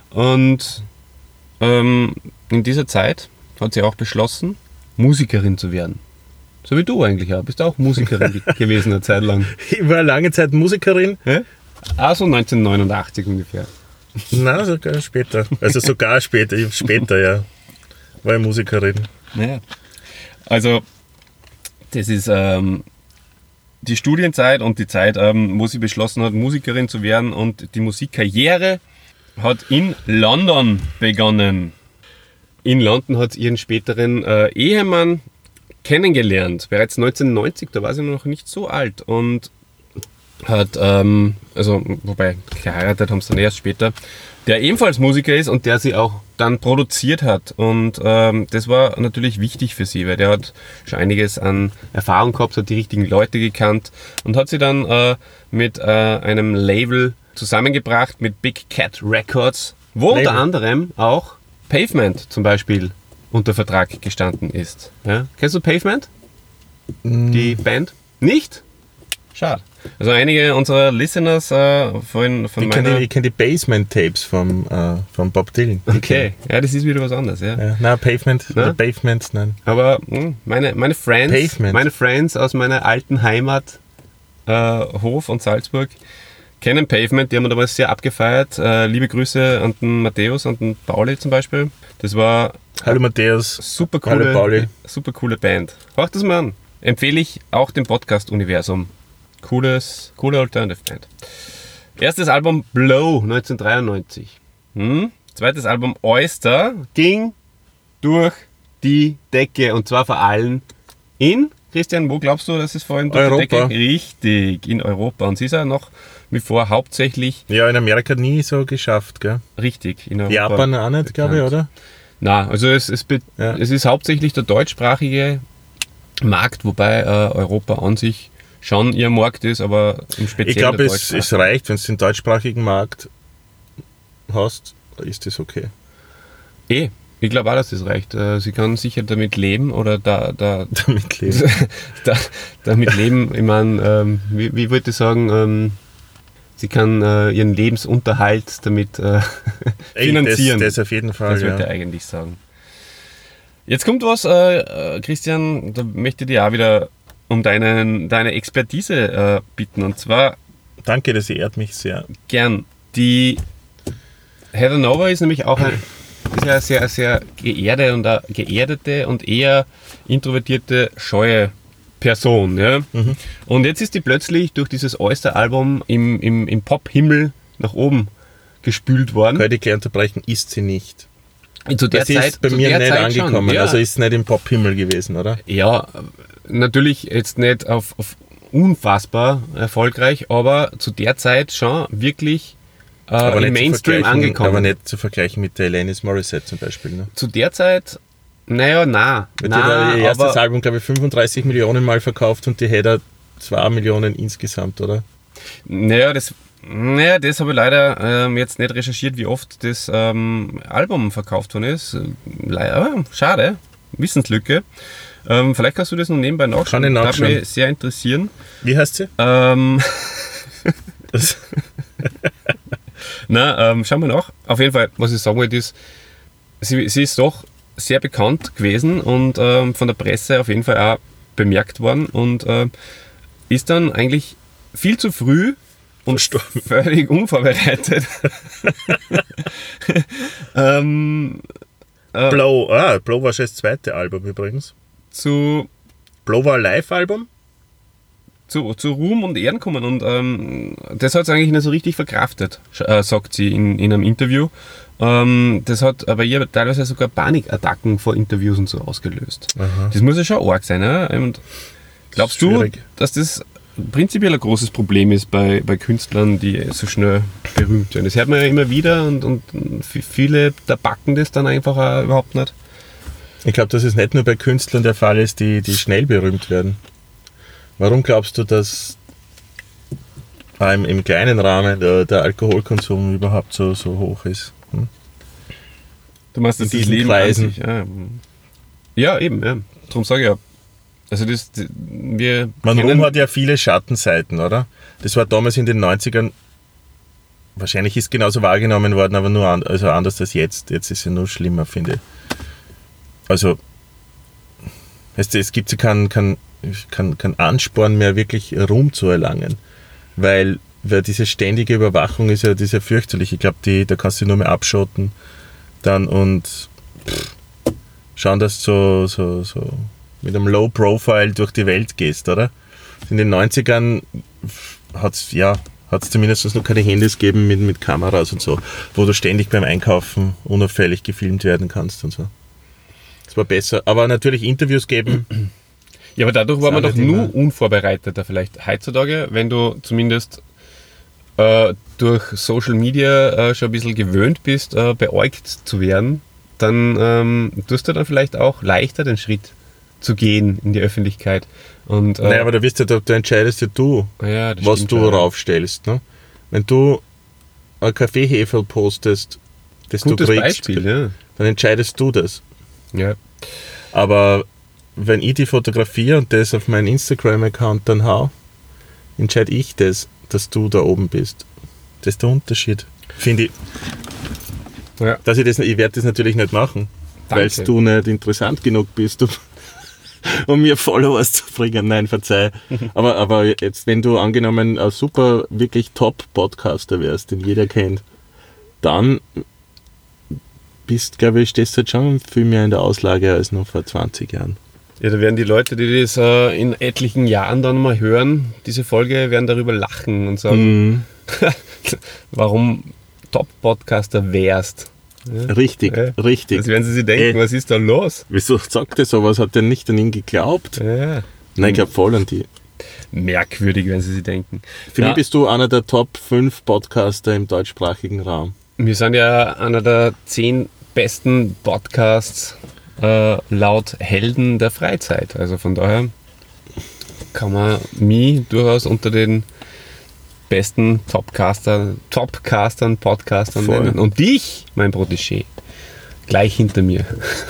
Und ähm, in dieser Zeit hat sie auch beschlossen, Musikerin zu werden. So wie du eigentlich auch. Bist du auch Musikerin ge- gewesen eine Zeit lang? Ich war lange Zeit Musikerin. Ja? Ah, so neunzehnhundertneunundachtzig ungefähr. Nein, sogar später. Also sogar später, ich- später, ja. War ich Musikerin. Ja. Also, das ist ähm, die Studienzeit und die Zeit, ähm, wo sie beschlossen hat, Musikerin zu werden, und die Musikkarriere hat in London begonnen. In London hat sie ihren späteren äh, Ehemann kennengelernt, bereits neunzehnhundertneunzig, da war sie noch nicht so alt und hat, ähm, also, wobei geheiratet haben sie dann erst später, der ebenfalls Musiker ist und der sie auch dann produziert hat. Und ähm, das war natürlich wichtig für sie, weil der hat schon einiges an Erfahrung gehabt, hat die richtigen Leute gekannt und hat sie dann äh, mit äh, einem Label zusammengebracht, mit Big Cat Records, wo Label. unter anderem auch Pavement zum Beispiel unter Vertrag gestanden ist. Ja? Kennst du Pavement? Die Band? Nicht? Schade. Also einige unserer Listeners äh, von, von Ich kenne meiner... die, ich kenn die Basement-Tapes vom, äh, vom Bob Dylan. Die Okay, ja, das ist wieder was anderes, ja. Ja, nein, Pavement, Na? oder Pavement, nein. Aber mh, meine, meine Friends, Pavement. meine Friends aus meiner alten Heimat, äh, Hof und Salzburg, kennen Pavement, die haben wir damals sehr abgefeiert. Äh, liebe Grüße an den Matthäus und den Pauli zum Beispiel. Das war Hallo Matthäus. super Hallo coole, Pauli. super coole Band. Hört das mal an. Empfehle ich auch dem Podcast-Universum. Cooles, coole Alternative Band. Erstes Album Blow neunzehnhundertdreiundneunzig. Hm? Zweites Album Oyster ging durch die Decke und zwar vor allem in, Christian, wo glaubst du, dass es vor allem durch Europa. die Decke? Richtig, in Europa. Und sie ist ja noch wie vor hauptsächlich Ja, in Amerika nie so geschafft, gell? richtig in Europa. Japan auch nicht, glaube ich, bekannt. oder? Na, also es, es, be- Ja. es ist hauptsächlich der deutschsprachige Markt, wobei äh, Europa an sich schon ihr Markt ist, aber im Speziellen Ich glaube, der es, deutschsprachige. es reicht, wenn du den deutschsprachigen Markt hast, ist das okay. Eh, ich glaube auch, dass das reicht. Äh, Sie kann sicher damit leben oder da, da, Damit leben. da damit leben, ich meine, ähm, wie, wie wollte ich sagen, ähm, sie kann äh, ihren Lebensunterhalt damit äh, finanzieren. Das, das auf jeden Fall, Das ja. wollte ich eigentlich sagen. Jetzt kommt was, äh, äh, Christian, da möchte ich dich auch wieder um deinen, deine Expertise äh, bitten. Und zwar Danke, das ehrt mich sehr. gern. Die Heather Nova ist nämlich auch ein, ist ja eine sehr, sehr geerdete und eine geerdete und eher introvertierte, scheue Person. Ja? Mhm. Und jetzt ist die plötzlich durch dieses Oyster-Album im, im, im Pop-Himmel nach oben gespült worden. Kann ich gleich unterbrechen, ist sie nicht. Zu der Das ist Zeit, bei zu mir der nicht Zeit angekommen, schon, ja. also ist es nicht im Pop-Himmel gewesen, oder? Ja, natürlich jetzt nicht auf, auf unfassbar erfolgreich, aber zu der Zeit schon wirklich äh, Aber im nicht zu Mainstream vergleichen- angekommen. Aber nicht zu vergleichen mit der Alanis Morissette zum Beispiel. Ne? Zu der Zeit, naja, na, Weil die hat na ihr erstes aber, Album, glaube ich, fünfunddreißig Millionen Mal verkauft und die hätte zwei Millionen insgesamt, oder? naja, das, naja, das habe ich leider ähm, jetzt nicht recherchiert, wie oft das ähm, Album verkauft worden ist. Leider, schade, Wissenslücke. Ähm, vielleicht kannst du das noch nebenbei nachschauen. Kann ich nachschauen. Würde mich sehr interessieren. Wie heißt sie? Ähm, Das, Na, ähm, schauen wir nach. Auf jeden Fall, was ich sagen wollte, ist, sie, sie ist doch sehr bekannt gewesen und ähm, von der Presse auf jeden Fall auch bemerkt worden und ähm, ist dann eigentlich viel zu früh und Verstorben. völlig unvorbereitet ähm, äh, Blow, ah, Blow war schon das zweite Album übrigens. zu, Blow war ein Live-Album. zu, zu Ruhm und Ehren kommen und ähm, das hat sie eigentlich nicht so richtig verkraftet, sch- äh, sagt sie in, in einem Interview. Ähm, das hat aber ihr teilweise sogar Panikattacken vor Interviews und so ausgelöst. Aha. Das muss ja schon arg sein. Ja? Und glaubst du, Schwierig. dass das prinzipiell ein großes Problem ist bei, bei Künstlern, die so schnell berühmt werden? Das hört man ja immer wieder und, und f- viele, da backen das dann einfach auch überhaupt nicht. Ich glaube, dass es nicht nur bei Künstlern der Fall ist, die, die schnell berühmt werden. Warum glaubst du, dass äh, im, im kleinen Rahmen der, der Alkoholkonsum überhaupt so, so hoch ist? Hm? Du meinst, In dass das diesen Leben an Kreisen. sich, ja. ja, eben, ja. Darum sage ich ja. Also das, wir Man kennen- Ruhm hat ja viele Schattenseiten, oder? Das war damals in den neunzigern, wahrscheinlich ist genauso wahrgenommen worden, aber nur an, also anders als jetzt. Jetzt ist es ja nur schlimmer, finde ich. Also, es, es gibt ja keinen kein, kein, kein Ansporn mehr, wirklich Ruhm zu erlangen. Weil, weil diese ständige Überwachung ist ja, das ist ja fürchterlich. Ich glaube, da kannst du dich nur mehr abschotten dann und pff, schauen, dass du so, so, so mit einem Low Profile durch die Welt gehst, oder? In den neunzigern hat es ja, hat's zumindest noch keine Handys gegeben mit, mit Kameras und so, wo du ständig beim Einkaufen unauffällig gefilmt werden kannst und so. Das war besser. Aber natürlich Interviews geben. Ja, aber dadurch war man Das doch ist auch nur nicht unvorbereiteter vielleicht heutzutage, wenn du zumindest äh, durch Social Media äh, schon ein bisschen gewöhnt bist, äh, beäugt zu werden, dann ähm, tust du dann vielleicht auch leichter den Schritt zu gehen in die Öffentlichkeit. Und, äh, Naja, aber da, wirst du, da, da entscheidest ja du, ja, das was stimmt du schon. raufstellst. Ne? Wenn du ein Kaffeeheferl postest, das Gutes du kriegst, Beispiel, ja. dann entscheidest du das. ja. Aber wenn ich die fotografiere und das auf meinen Instagram-Account dann hau, entscheide ich das, dass du da oben bist. Das ist der Unterschied. Finde ich. Ja. Dass ich das, ich werde das natürlich nicht machen, weil Danke. du nicht interessant genug bist, um, um mir Followers zu bringen. Nein, verzeih. aber, aber jetzt, wenn du angenommen ein super, wirklich Top-Podcaster wärst, den jeder kennt, dann bist, glaube ich, stehst du halt schon viel mehr in der Auslage als noch vor zwanzig Jahren. Ja, da werden die Leute, die das äh, in etlichen Jahren dann mal hören, diese Folge, werden darüber lachen und sagen, Mhm. warum Top-Podcaster wärst. Ja. Richtig, Ja. richtig. Das werden sie sich denken, Ey. was ist da los? Wieso sagt er sowas? Hat er nicht an ihn geglaubt? Ja. Nein, ich glaube voll an die. Merkwürdig, wenn sie sich denken. Für Ja, mich bist du einer der Top fünf Podcaster im deutschsprachigen Raum. wir sind ja einer der zehn besten Podcasts äh, laut Helden der Freizeit. Also von daher kann man mich durchaus unter den besten Topcaster, Topcastern, Podcastern Voll. nennen. Und dich, mein Protégé, gleich hinter mir.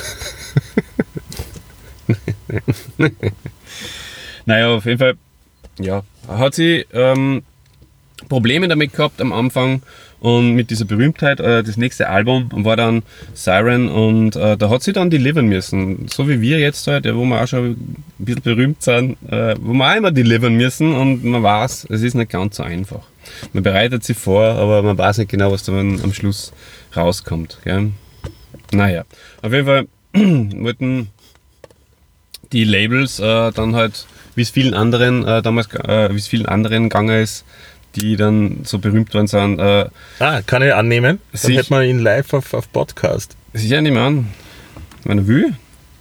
Naja, auf jeden Fall, ja, hat sie ähm, Probleme damit gehabt am Anfang und mit dieser Berühmtheit. Äh, das nächste Album war dann Siren und äh, da hat sie dann delivern müssen. So wie wir jetzt halt, ja, wo wir auch schon ein bisschen berühmt sind, äh, wo wir auch immer delivern müssen und man weiß, es ist nicht ganz so einfach. Man bereitet sich vor, aber man weiß nicht genau, was dann am Schluss rauskommt. Gell? Naja, auf jeden Fall wollten die Labels äh, dann halt, wie es vielen anderen äh, damals, äh, wie es vielen anderen gegangen ist, die dann so berühmt worden sind. Äh, Ah, kann ich annehmen? Dann Sich- hätten wir ihn live auf, auf Podcast. sicher nicht mehr an. Wenn er will.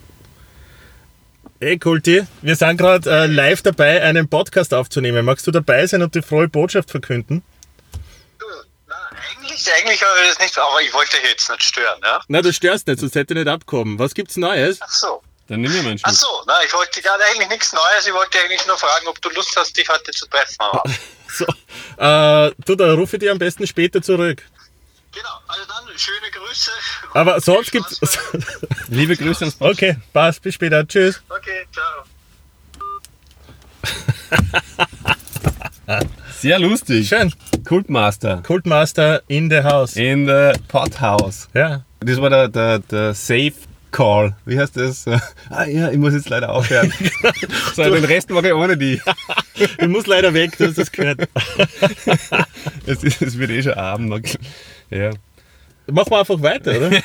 Hey Kulti, wir sind gerade äh, live dabei, einen Podcast aufzunehmen. Magst du dabei sein und die frohe Botschaft verkünden? Du, na, eigentlich, eigentlich habe ich das nicht, aber ich wollte dich jetzt nicht stören, ja? Na, du störst nicht, sonst hätte ich nicht abkommen. Was gibt's Neues? Ach so. Dann nimm mir mal einen Ach Schluck. so, na, ich wollte ja eigentlich nichts Neues, ich wollte eigentlich nur fragen, ob du Lust hast, dich heute zu treffen. Aber So, äh, du, da rufe ich dir am besten später zurück. genau, also dann schöne Grüße. Aber sonst Viel gibt's... Spaß bei- Liebe Grüße ans Podcast. Okay, passt, bis später, tschüss. Okay, ciao. Sehr lustig. Schön, Kultmaster. Kultmaster in the house. In the Pothouse. Ja, Das war der, der, der Safe Call. Wie heißt das? Ah ja, ich muss jetzt leider aufhören. So, den Rest mache ich ohne die. ich muss leider weg, du hast das gehört. Es, ist, es wird eh schon Abend. Ja. Machen wir einfach weiter, oder?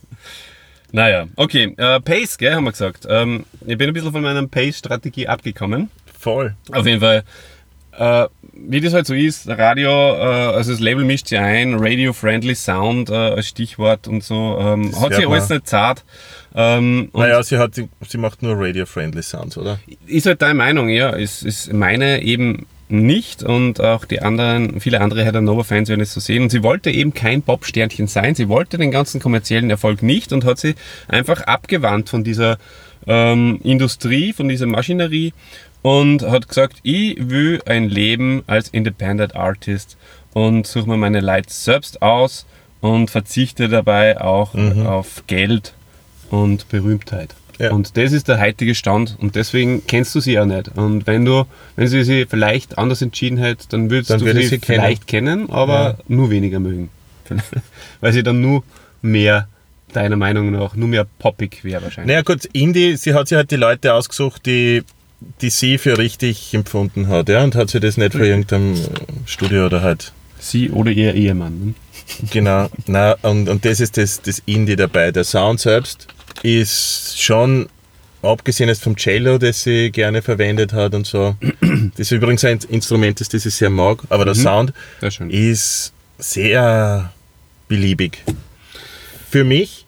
Naja, okay. Äh, Pace, gell, haben wir gesagt. Ähm, ich bin ein bisschen von meiner Pace-Strategie abgekommen. Voll. Auf jeden Fall. Äh, wie das halt so ist, Radio, äh, also das Label mischt sich ein, Radio-Friendly Sound äh, als Stichwort und so. Ähm, Das hat sich hört alles man. nicht zart. Ähm, und Naja, sie, hat, sie macht nur Radio-friendly Sounds, oder? ist halt deine Meinung, ja. Ist, ist meine eben nicht und auch die anderen, viele andere Heather Nova-Fans werden es so sehen. Und sie wollte eben kein Pop-Sternchen sein. Sie wollte den ganzen kommerziellen Erfolg nicht und hat sie einfach abgewandt von dieser ähm, Industrie, von dieser Maschinerie und hat gesagt, ich will ein Leben als Independent Artist und suche mir meine Lights selbst aus und verzichte dabei auch auf Geld und Berühmtheit. Ja. Und das ist der heutige Stand und deswegen kennst du sie auch nicht. Und wenn du, wenn sie sich vielleicht anders entschieden hätte, dann würdest Dann du würde ich sie, sie kennen. vielleicht kennen, aber Ja. nur weniger mögen. Weil sie dann nur mehr, deiner Meinung nach, nur mehr poppig wäre wahrscheinlich. Naja gut, Indie, sie hat sich halt die Leute ausgesucht, die, die sie für richtig empfunden hat, ja, und hat sie das nicht für irgendeinem Studio oder halt, Sie oder ihr Ehemann. Ne? genau, na, und, und das ist das, das Indie dabei. Der Sound selbst ist schon, abgesehen jetzt vom Cello, das sie gerne verwendet hat und so, das ist übrigens ein Instrument, das ich sehr mag, aber der Sound Sehr schön. ist sehr beliebig. Für mich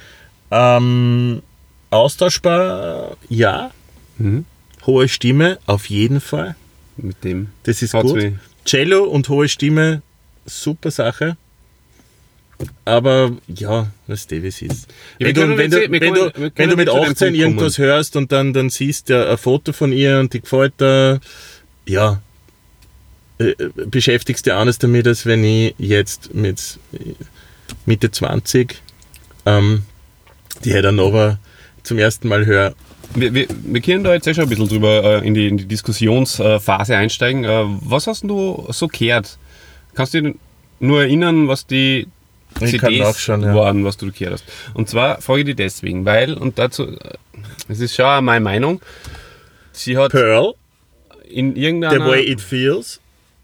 ähm, austauschbar, ja. Mhm. Hohe Stimme, auf jeden Fall. Mit dem. Das ist Hat's gut. mich- Cello und hohe Stimme, super Sache. Aber ja, was du, wie es ist. Ja, wir Wenn du, können wenn jetzt du, eh- wir wenn können- du, wir wenn können du mit jetzt zu dem achtzehn Punkt irgendwas hörst und dann, dann siehst du ein Foto von ihr und die gefällt dir, ja, äh, beschäftigst dich anders damit, als wenn ich jetzt mit Mitte zwanzig ähm, die Heather Nova zum ersten Mal höre. Wir, wir, wir können da jetzt eh schon ein bisschen drüber äh, in, die, in die Diskussionsphase einsteigen. Äh, was hast du so gehört? Kannst du dich nur erinnern, was die Ich C kann Ds nachschauen, ja. waren, was du gehört hast? Und zwar frage ich dich deswegen, weil, und dazu, äh, es ist schon auch meine Meinung, sie hat Pearl, in The irgendeiner... Way It Feels,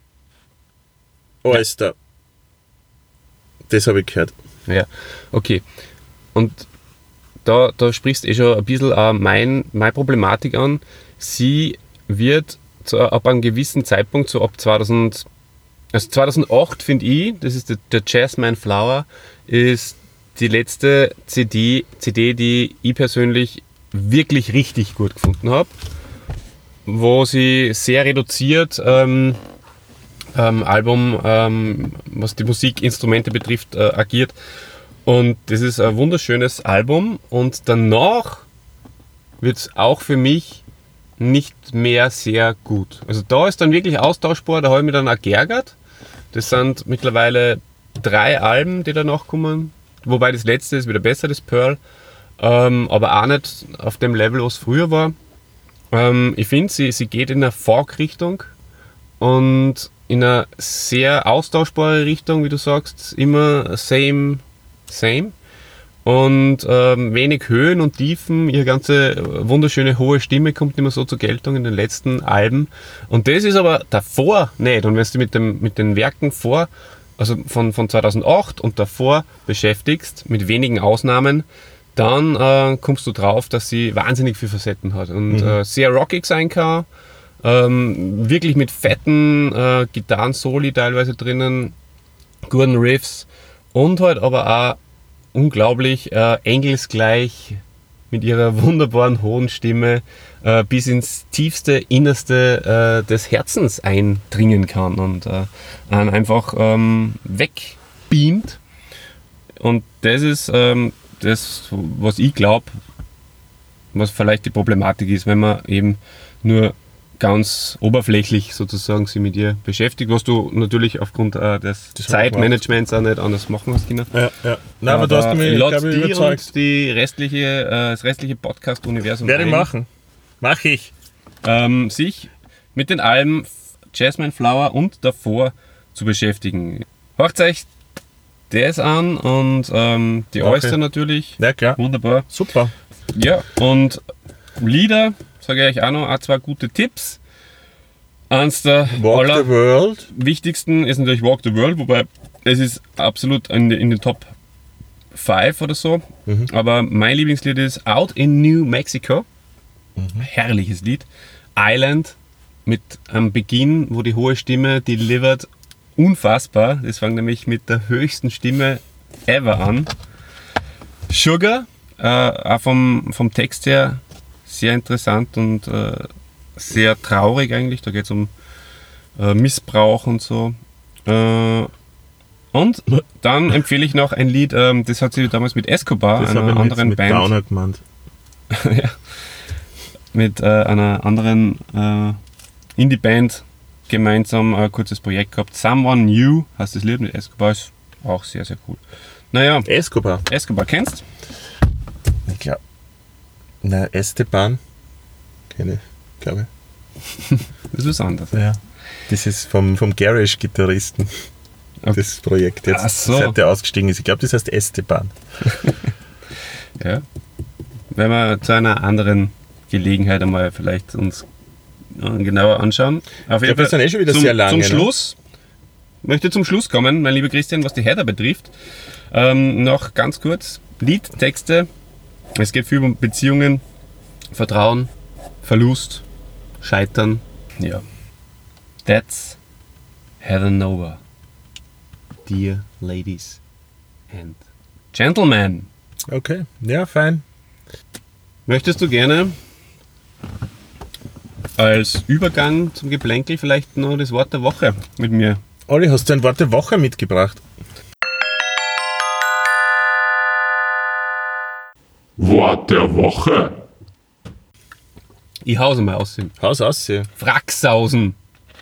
Oyster. Das habe ich gehört. Ja, okay. Und da, da sprichst du eh schon ein bisschen auch mein, meine Problematik an. Sie wird zu, ab einem gewissen Zeitpunkt, so ab zweitausend, also zweitausendacht finde ich, das ist der, der Jasmine Flower, ist die letzte C D, C D, die ich persönlich wirklich richtig gut gefunden habe, wo sie sehr reduziert ähm, ähm, Album, ähm, was die Musikinstrumente betrifft, äh, agiert. Und das ist ein wunderschönes Album. Und danach wird es auch für mich nicht mehr sehr gut. Also da ist dann wirklich austauschbar, da habe ich mich dann auch geärgert. Das sind mittlerweile drei Alben, die danach kommen. Wobei das letzte ist wieder besser, das Pearl. Ähm, aber auch nicht auf dem Level, was früher war. Ähm, ich finde, sie, sie geht in eine Folk-Richtung und in eine sehr austauschbare Richtung, wie du sagst. Immer same, same. Und ähm, wenig Höhen und Tiefen. Ihre ganze wunderschöne hohe Stimme kommt immer so zur Geltung in den letzten Alben. Und das ist aber davor nicht. Und wenn du mit, dem, mit den Werken vor, also von, von zweitausendacht und davor beschäftigst, mit wenigen Ausnahmen, dann äh, kommst du drauf, dass sie wahnsinnig viele Facetten hat und mhm. äh, sehr rockig sein kann. Ähm, wirklich mit fetten äh, Gitarren-Soli teilweise drinnen, guten Riffs und halt aber auch unglaublich äh, engelsgleich mit ihrer wunderbaren hohen Stimme äh, bis ins tiefste Innerste äh, des Herzens eindringen kann und äh, einen einfach ähm, wegbeamt. Und das ist ähm, das, was ich glaube, was vielleicht die Problematik ist, wenn man eben nur ganz oberflächlich sozusagen sich mit ihr beschäftigt, was du natürlich aufgrund äh, des das Zeitmanagements auch nicht anders machen hast, Kinder. Ja, ja. Nein, aber, aber du hast mich, glaube ich, überzeugt. Und die restliche, äh, das restliche Podcast-Universum werde ich machen. Mach ich. Ähm, sich mit den Alben Jasmine Flower und davor zu beschäftigen. Hört euch das an und ähm, die okay. Oyster natürlich. Ja, klar. Wunderbar. Super. Ja, und Lieder, sage ich euch auch noch, auch zwei gute Tipps. Eins der Walk the World. wichtigsten ist natürlich Walk the World, wobei es ist absolut in, in den Top fünf oder so. Mhm. Aber mein Lieblingslied ist Out in New Mexico. Mhm. Herrliches Lied. Island mit am Beginn, wo die hohe Stimme delivert, unfassbar. Das fängt nämlich mit der höchsten Stimme ever an. Sugar, äh, auch vom, vom Text her sehr interessant und äh, sehr traurig eigentlich. Da geht es um äh, Missbrauch und so. Äh, und dann empfehle ich noch ein Lied, ähm, das hat sie damals mit Escobar, das einer anderen mit Band. Downer gemeint. ja, mit äh, einer anderen äh, Indie-Band gemeinsam ein kurzes Projekt gehabt. Someone New heißt das Lied mit Escobar, ist auch sehr, sehr cool. Naja, Escobar. Escobar, kennst du? Ich glaube. Na, Esteban. Kenne ich, glaube ich. Das ist was anderes. Ja. Das ist vom, vom Garage-Gitarristen. Okay. Das Projekt jetzt, so. Seit der ausgestiegen ist. Ich glaube, das heißt Esteban. Ja. Wenn wir zu einer anderen Gelegenheit einmal vielleicht uns genauer anschauen. Auf jeden Fall, wir sind eh schon wieder zum, sehr lange. Zum Schluss, ne? möchte zum Schluss kommen, mein lieber Christian, was die Header betrifft. Ähm, noch ganz kurz, Liedtexte. Es geht viel um Beziehungen, Vertrauen, Verlust, Scheitern. Ja. That's Heather Nova. Dear ladies and gentlemen. Okay, ja, fein. Möchtest du gerne als Übergang zum Geplänkel vielleicht noch das Wort der Woche mit mir? Olli, hast du ein Wort der Woche mitgebracht? Wort der Woche. Ich hause mal aussehen. Haus aussehen. Fracksausen.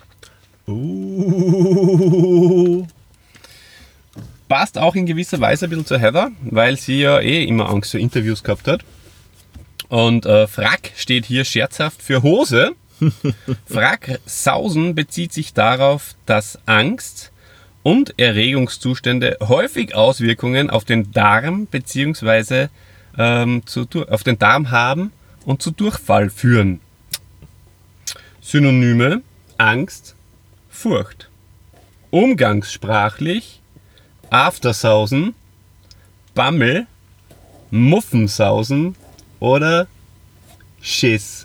Uh. Passt auch in gewisser Weise ein bisschen zur Heather, weil sie ja eh immer Angst vor Interviews gehabt hat. Und äh, Frack steht hier scherzhaft für Hose. Fracksausen bezieht sich darauf, dass Angst und Erregungszustände häufig Auswirkungen auf den Darm bzw. Ähm, zu, auf den Darm haben und zu Durchfall führen. Synonyme: Angst, Furcht. Umgangssprachlich: Aftersausen, Bammel, Muffensausen oder Schiss.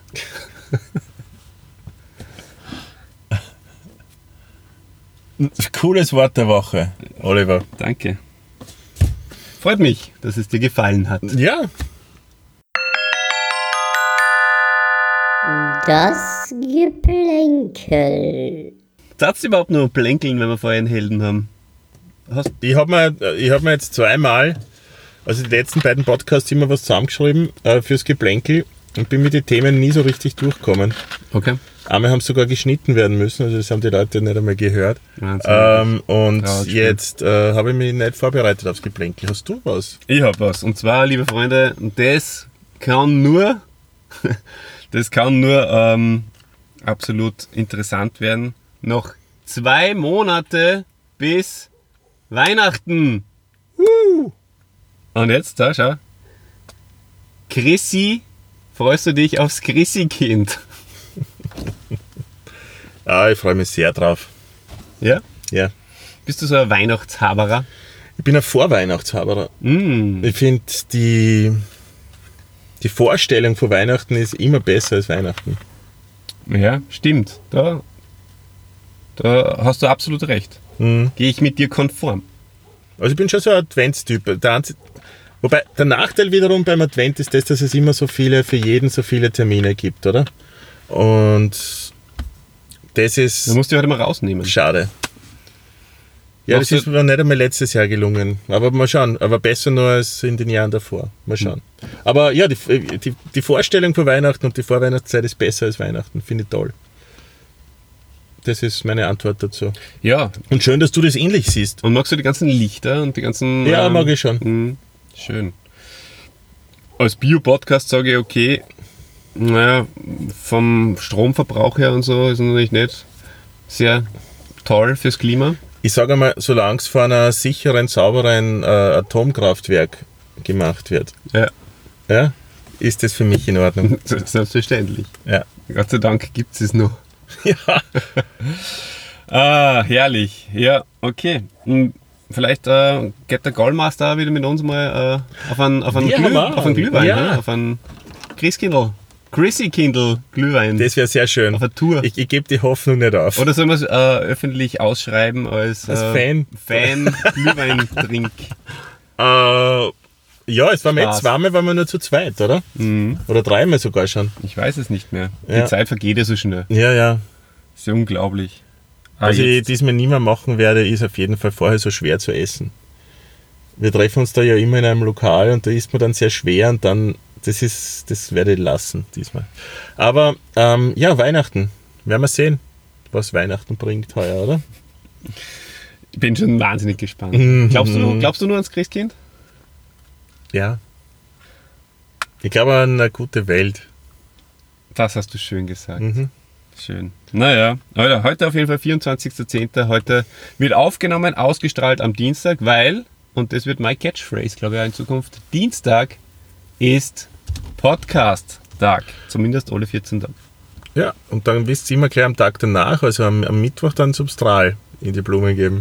Cooles Wort der Woche, Oliver. Danke. Freut mich, dass es dir gefallen hat. Ja. Das Geplänkel. Darfst du überhaupt nur plänkeln, wenn wir vorher einen Helden haben? Hast ich habe mir, hab mir jetzt zweimal also die letzten beiden Podcasts immer was zusammengeschrieben äh, fürs Geplänkel und bin mit den Themen nie so richtig durchgekommen. Okay. Einmal haben sogar geschnitten werden müssen, also das haben die Leute nicht einmal gehört. Wahnsinn. Ähm, und Traurig. jetzt äh, habe ich mich nicht vorbereitet aufs Geplänkel. Hast du was? Ich hab was. Und zwar, liebe Freunde, das kann nur, das kann nur ähm, absolut interessant werden. Noch zwei Monate bis Weihnachten. Uh. Und jetzt, da, schau. Chrissy, freust du dich aufs Chrissy-Kind? Ah, ich freue mich sehr drauf. Ja? Ja. Bist du so ein Weihnachtshaberer? Ich bin ein Vorweihnachtshaberer. Mm. Ich finde, die, die Vorstellung von Weihnachten ist immer besser als Weihnachten. Ja, stimmt. Da, da hast du absolut recht. Mhm. Gehe ich mit dir konform. Also ich bin schon so ein Adventstyp. Der Einzige, wobei der Nachteil wiederum beim Advent ist das, dass es immer so viele, für jeden so viele Termine gibt, oder? Und das ist Du musst dich heute mal rausnehmen. schade. Ja, das Machst ist mir nicht einmal letztes Jahr gelungen. Aber mal schauen. Aber besser nur als in den Jahren davor. Mal schauen. Aber ja, die, die, die Vorstellung von Weihnachten und die Vorweihnachtszeit ist besser als Weihnachten. Finde ich toll. Das ist meine Antwort dazu. Ja, Und schön, dass du das ähnlich siehst. und magst du die ganzen Lichter und die ganzen... Ja, mag ich schon. mh, schön. Als Bio-Podcast sage ich, okay, naja, vom Stromverbrauch her und so ist natürlich nicht sehr toll fürs Klima. Ich sage einmal, solange es von einem sicheren, sauberen äh, Atomkraftwerk gemacht wird, Ja, ja, ist das für mich in Ordnung. selbstverständlich. Ja. Gott sei Dank gibt es es noch. Ja. Ah, herrlich. Ja, okay. Hm, vielleicht äh, geht der Gallmaster wieder mit uns mal äh, auf einen, auf einen, Wir Glüh, haben auch. auf einen Glühwein, Ja. ne? Auf einen Christkindl. Chrissy Kindle Glühwein. Das wäre sehr schön. Auf eine Tour. Ich, ich gebe die Hoffnung nicht auf. Oder sollen wir es äh, öffentlich ausschreiben als, Als äh, Fan. Fan Glühwein-Trink? Äh, ja, es waren wir jetzt Spaß. zweimal, waren wir nur zu zweit, oder? Mhm. Oder dreimal sogar schon. Ich weiß es nicht mehr. Ja. Die Zeit vergeht ja so schnell. Ja, ja. Das ist ja unglaublich. Ah, Was ich jetzt- diesmal nie mehr machen werde, ist auf jeden Fall vorher so schwer zu essen. Wir treffen uns da ja immer in einem Lokal und da isst man dann sehr schwer und dann, das ist, das werde ich lassen diesmal. Aber ähm, ja, Weihnachten. Werden wir sehen, was Weihnachten bringt heuer, oder? Ich bin schon wahnsinnig gespannt. Mhm. Glaubst, du, glaubst du nur ans Christkind? Ja. Ich glaube an eine gute Welt. Das hast du schön gesagt. Mhm. Schön. Naja, Alter, heute auf jeden Fall vierundzwanzigster zehnter Heute wird aufgenommen, ausgestrahlt am Dienstag, weil, und das wird my Catchphrase, glaube ich, auch in Zukunft, Dienstag ist Podcast-Tag. Zumindest alle vierzehn Tage. Ja, und dann wisst ihr immer gleich am Tag danach, also am, am Mittwoch dann Substral in die Blume geben.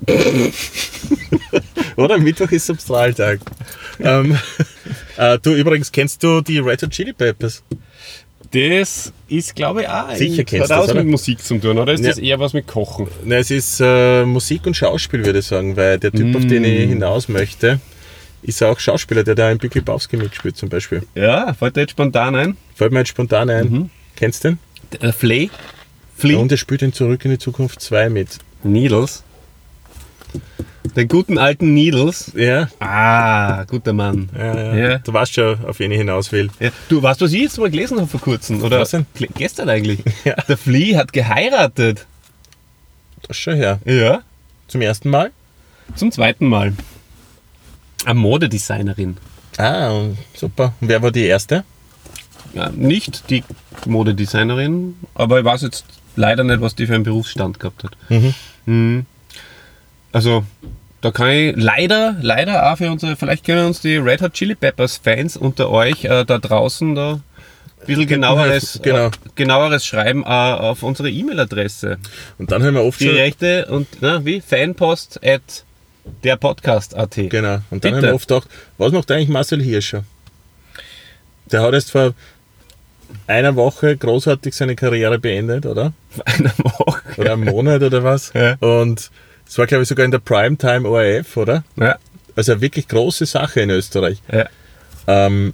Oder? Am Mittwoch ist Substraltag. ähm, äh, du, übrigens, kennst du die Red Hot Chili Peppers? Das ist, glaube ich, auch Sicher ein- kennst hat du auch das, was oder? mit Musik zu tun, oder ist Ja. das eher was mit Kochen? Nein, es ist äh, Musik und Schauspiel, würde ich sagen, weil der Typ, auf den ich hinaus möchte, ist auch Schauspieler, der da in Big Lebowski mitspielt zum Beispiel. Ja, fällt dir jetzt spontan ein. Fällt mir jetzt spontan ein. Kennst du den? Der Flea? Flea? Und er spielt in Zurück in die Zukunft zwei mit. Needles. Den guten alten Needles. Ja, Ah, guter Mann. ja, ja. Ja. Du weißt schon, auf wen ich hinaus will. Ja. Du, weißt du, was ich jetzt mal gelesen habe vor kurzem? Oder Was denn? Kle- gestern eigentlich. Ja. Der Flea hat geheiratet. Das ist schon her. Ja. Zum ersten Mal? Zum zweiten Mal. Eine Modedesignerin. Ah, und super. Und wer war die erste? Ja, nicht die Modedesignerin, aber ich weiß jetzt leider nicht, was die für einen Berufsstand gehabt hat. Mhm. Mhm. Also, da kann ich leider, leider auch für unsere, vielleicht können uns die Red Hot Chili Peppers Fans unter euch äh, da draußen da ein bisschen genaueres, Genau. äh, genaueres schreiben äh, auf unsere E-Mail-Adresse. Und dann haben wir oft Die schon... Rechte und, na, wie? Fanpost at derpodcast.at. Genau. Und dann Bitte. haben wir oft gedacht, was macht eigentlich Marcel Hirscher? Der hat erst vor einer Woche großartig seine Karriere beendet, oder? Eine Woche. Oder einen Monat oder was. Ja. Und es war, glaube ich, sogar in der Primetime O R F, oder? Ja, Also eine wirklich große Sache in Österreich. ja. Ähm,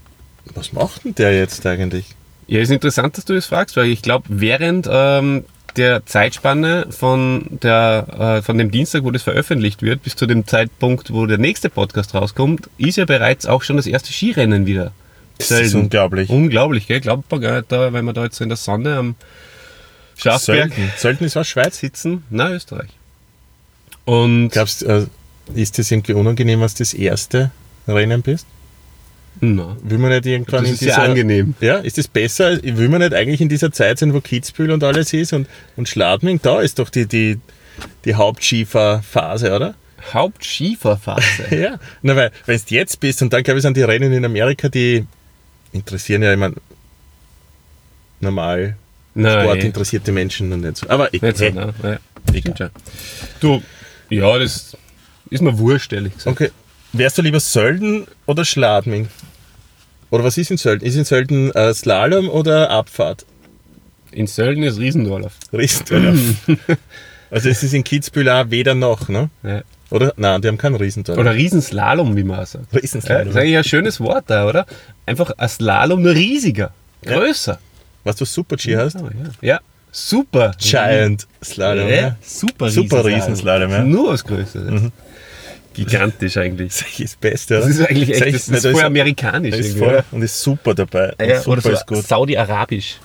was macht denn der jetzt eigentlich? Ja, ist interessant, dass du das fragst, weil ich glaube, während ähm, der Zeitspanne von, der, äh, von dem Dienstag, wo das veröffentlicht wird, bis zu dem Zeitpunkt, wo der nächste Podcast rauskommt, ist ja bereits auch schon das erste Skirennen wieder. Das ist unglaublich. Unglaublich, gell? Glaubt man gar nicht, da, wenn wir da jetzt so in der Sonne am Schafberg Sölden. Sölden ist was, Schweiz? sitzen. Nein, Österreich. Und Glaubst du, äh, ist das irgendwie unangenehm, als das erste Rennen bist? na, Will man nicht irgendwann das in ist dieser... sehr angenehm. Ja, ist das besser? Will man nicht eigentlich in dieser Zeit sein, wo Kitzbühel und alles ist und, und Schladming? Da ist doch die, die, die Hauptskifahrphase, oder? Hauptskifahrphase. Ja. Na, weil, wenn du jetzt bist und dann, glaube ich, sind die Rennen in Amerika, die interessieren ja, ich meine, normal Nein, sportinteressierte Menschen noch nicht so. Aber ich, nicht so, hey, nein. Ja, egal. stimmt schon. Du, ja, das ist mir wurscht, ehrlich gesagt. Okay. Wärst du lieber Sölden oder Schladming? Oder was ist in Sölden? Ist in Sölden äh, Slalom oder Abfahrt? In Sölden ist Riesendorf. Riesendorf. Also es ist in Kitzbühel auch weder noch, ne? Ja. Oder? Nein, die haben keinen Riesendorf. Oder Riesenslalom, wie man auch sagt. Ja, Riesenslalom. das ist eigentlich ein schönes Wort da, oder? Einfach ein Slalom, nur riesiger, größer. Was du Super-G hast? Oh, ja. ja, super. Giant Slalom. Ja, Ja. super Super Riesenslalom. Riesenslalm, ja. Nur was Größeres. Gigantisch eigentlich. Das ist das Beste, oder? Das ist eigentlich echt, das, das ist voll amerikanisch. Das ist irgendwie, voll, oder? und ist super dabei. Und Ja, super oder so ist gut. Saudi-Arabisch.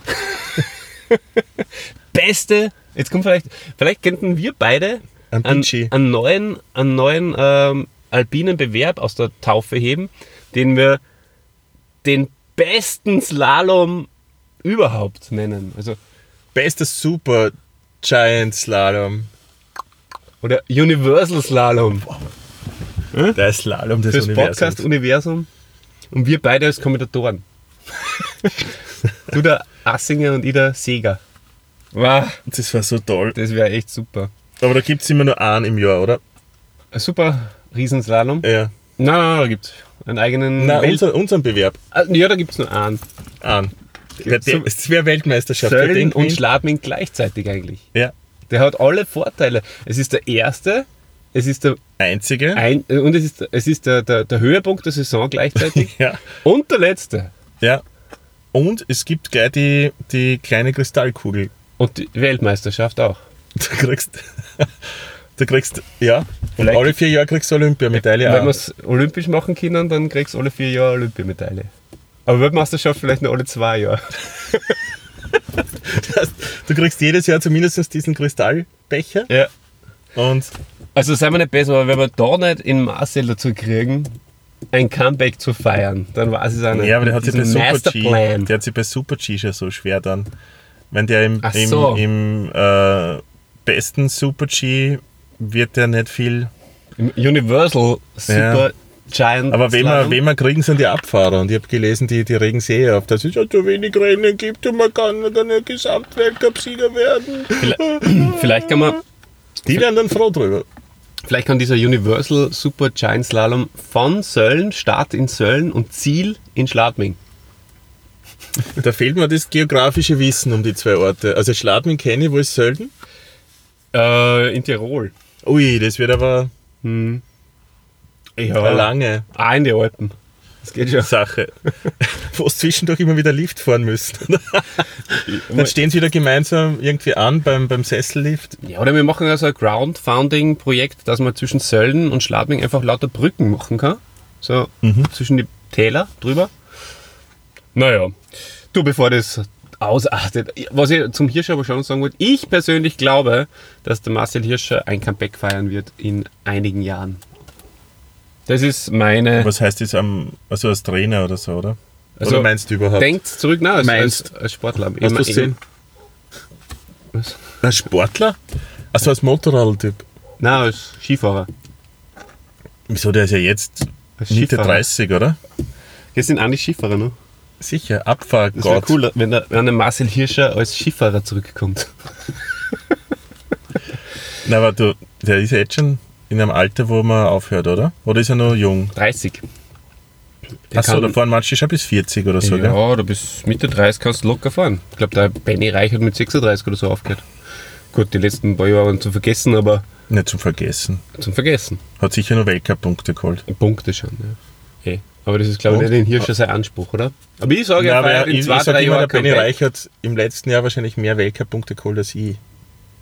Beste, jetzt kommt vielleicht, vielleicht könnten wir beide Ein einen, Beachy. einen neuen, einen neuen ähm, alpinen Bewerb aus der Taufe heben, den wir den besten Slalom überhaupt nennen. Also, Bester Super Giant Slalom. oder Universal Slalom Der Slalom des fürs Universums. Podcast-Universum und wir beide als Kommentatoren. Du der Assinger und ich der Seger. Wow, Das war so toll. das wäre echt super. Aber da gibt es immer nur einen im Jahr, oder? Ein super Riesenslalom. Ja. Nein, nein, da gibt es einen eigenen Nein, Welt- unser, unseren Bewerb. Ah, ja, da gibt es nur einen. An. Es So- wäre Weltmeisterschaft. Wer Sölden den und gewinnt- Schladming gleichzeitig eigentlich. Ja. Der hat alle Vorteile. Es ist der erste, es ist der Einzige. ein, äh, und es ist, es ist der, der, der Höhepunkt der Saison gleichzeitig Ja. und der letzte. Ja. Und es gibt gleich die, die kleine Kristallkugel. Und die Weltmeisterschaft auch. Du kriegst, du kriegst, ja, Vielleicht- alle vier Jahre kriegst du Olympiamedaille. Wenn wir auch. es olympisch machen können, dann kriegst du alle vier Jahre Olympiamedaille. Aber Weltmeisterschaft vielleicht nur alle zwei Jahre. Das heißt, du kriegst jedes Jahr zumindest diesen Kristallbecher. Ja. Und Also seien wir nicht besser, aber wenn wir da nicht in Marcel dazu kriegen, ein Comeback zu feiern, dann weiß ich auch nicht. ja, aber der hat sich bei Diesen Super G, Masterplan. der hat sich bei Super G schon so schwer dann. Wenn der im, Ach im, so. im äh, besten Super G wird der nicht viel. Im Universal Super Giant Aber wen wir, Slalom. wen wir kriegen, sind die Abfahrer. Und ich habe gelesen, die, die regen sich eh auf, dass es ja zu wenig Rennen gibt und man kann dann ein Gesamtweltcup-Sieger werden. Vielleicht, vielleicht kann man, Die werden dann froh drüber. vielleicht kann dieser Universal Super Giant Slalom von Sölden, Start in Sölden und Ziel in Schladming. Da fehlt mir das geografische Wissen um die zwei Orte. Also Schladming kenne ich, wo ist Sölden? Äh, in Tirol. Ui, das wird aber Ja, eine lange Ah, in die Alpen. Das geht schon. Sache. Wo sie zwischendurch immer wieder Lift fahren müssen. Dann stehen sie wieder gemeinsam irgendwie an beim, beim Sessellift. Ja, oder wir machen also ein Groundfounding-Projekt, dass man zwischen Sölden und Schladming einfach lauter Brücken machen kann. So zwischen die Täler drüber. Naja, du, bevor das ausartet, was ich zum Hirscher aber schon sagen wollte, ich persönlich glaube, dass der Marcel Hirscher ein Comeback feiern wird in einigen Jahren. Das ist meine... Was heißt das am, also als Trainer oder so, oder? Also, oder meinst du überhaupt? Denkt zurück, nein, als, Meinst- als, als Sportler. Hast du Ich- gesehen? Was? Als Sportler? Also als Motorradtyp. Nein, als Skifahrer. Wieso, der ist ja jetzt Als Mitte Skifahrer. dreißig, oder? Das sind eigentlich Skifahrer, ne? Sicher, Das wäre Abfahrgott. cool, wenn der, wenn der Marcel Hirscher als Skifahrer zurückkommt. Na, aber du, der ist ja jetzt schon in einem Alter, wo man aufhört, oder? Oder ist er noch jung? dreißig. Der Achso, kann- da fahren manche schon bis vierzig oder so, gell? Ja, du bis Mitte dreißig kannst du locker fahren. Ich glaube, der Benny Reich hat mit sechsunddreißig oder so aufgehört. Gut, die letzten paar Jahre waren zu vergessen, aber Nicht zum Vergessen. zum Vergessen. Hat sicher noch Weltcup-Punkte geholt. Punkte schon, ja. Hey. Aber das ist, glaube ich, Und? nicht in Hirscher sein Anspruch, oder? Aber ich sage, Ja, er aber feiert ich, in ich zwei, sag drei immer, der Jahren Benny Comeback. Reich hat im letzten Jahr wahrscheinlich mehr Weltcup-Punkte geholt als ich.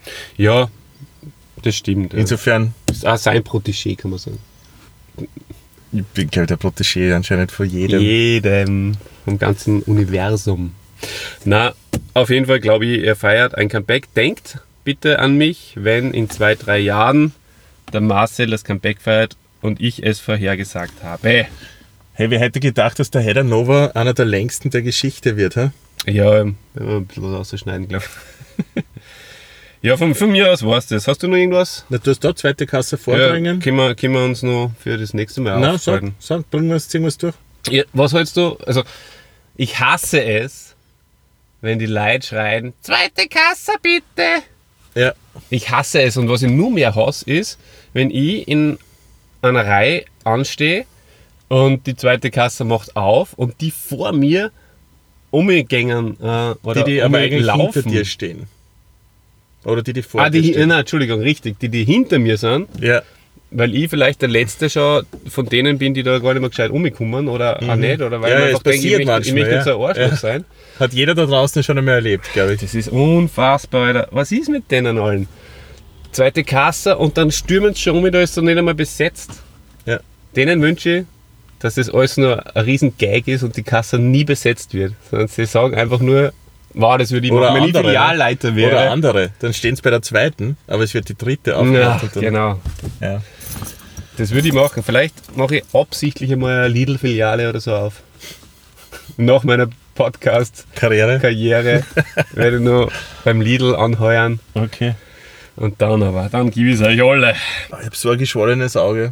Ja, das stimmt. Ja. Insofern, Das ist auch sein Protégé, kann man sagen. ich bin, glaube der Protégé anscheinend von jedem. Jedem, vom ganzen Universum. Na, auf jeden Fall glaube ich, er feiert ein Comeback. Denkt bitte an mich, wenn in zwei, drei Jahren der Marcel das Comeback feiert und ich es vorhergesagt habe. Hey, wer hätte gedacht, dass der Header Nova einer der längsten der Geschichte wird, hä? Ja, wenn wir ein bisschen was ausschneiden, glaube ich. Ja, von, von mir aus war's das. Hast du noch irgendwas? Na, du hast da zweite Kasse Ja, vorbringen. können, wir, können wir uns noch für das nächste Mal Na, sag, aufhalten? sag, bringen wir es, ziehen wir es durch. Ja, was hältst du? Also, ich hasse es, wenn die Leute schreien, zweite Kasse bitte. Ja. Ich hasse es und was ich nur mehr hasse ist, wenn ich in einer Reihe anstehe und die zweite Kasse macht auf und die vor mir umgängen äh, oder Die, die aber eigentlich laufen. hinter dir stehen. Oder die, die vor Ah, die, dir äh, stehen. nein, Entschuldigung, richtig, die, die hinter mir sind, Ja. weil ich vielleicht der Letzte schon von denen bin, die da gar nicht mehr gescheit umkommen oder auch nicht, oder weil Ja, ich ja, einfach es denke, ich passiert möchte, ich manchmal, möchte nicht ja. so ein Arschloch Ja. sein. Hat jeder da draußen schon einmal erlebt, glaube ich. Das ist unfassbar, Alter. Was ist mit denen allen? Zweite Kasse und dann stürmen sie schon um, da ist so nicht einmal besetzt. Ja. Denen wünsche ich, dass das alles nur ein riesen Gag ist und die Kasse nie besetzt wird. Sondern sie sagen einfach nur, wow, das würde ich Oder machen, wenn ich andere, ne? Filialleiter wäre. Oder andere. Dann stehen sie bei der zweiten, aber es wird die dritte Ja, aufgemacht. und dann- genau. Ja. Das würde ich machen. Vielleicht mache ich absichtlich einmal eine Lidl-Filiale oder so auf. Nach meiner Podcast-Karriere Karriere. werde ich nur beim Lidl anheuern. Okay. Und dann aber, dann gebe ich es euch alle. Ich habe so ein geschwollenes Auge.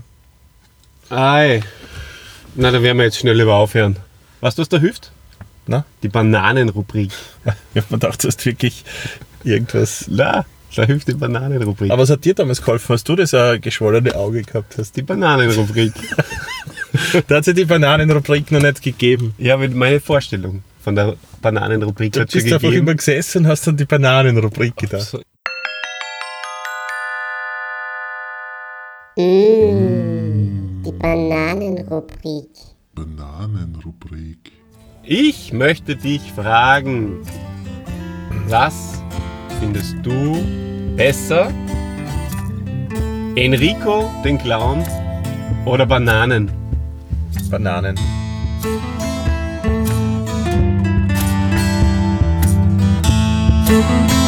Ei. Na, dann werden wir jetzt schnell über aufhören. Weißt du, was da hilft? Na? Die Bananenrubrik. Ich habe mir gedacht, du hast wirklich irgendwas. Na, da hilft die Bananenrubrik. Aber was hat dir damals geholfen, als du das ein geschwollene Auge gehabt hast? die Bananenrubrik. Da hat es ja die Bananenrubrik noch nicht gegeben. Ja, mit meine Vorstellung von der Bananenrubrik Du hat schon bist einfach gegeben. immer gesessen und hast an die Bananenrubrik gedacht. So, Mmh, die Bananenrubrik. Bananenrubrik. Ich möchte dich fragen, was findest du besser? Enrico, den Clown oder Bananen? Bananen. Musik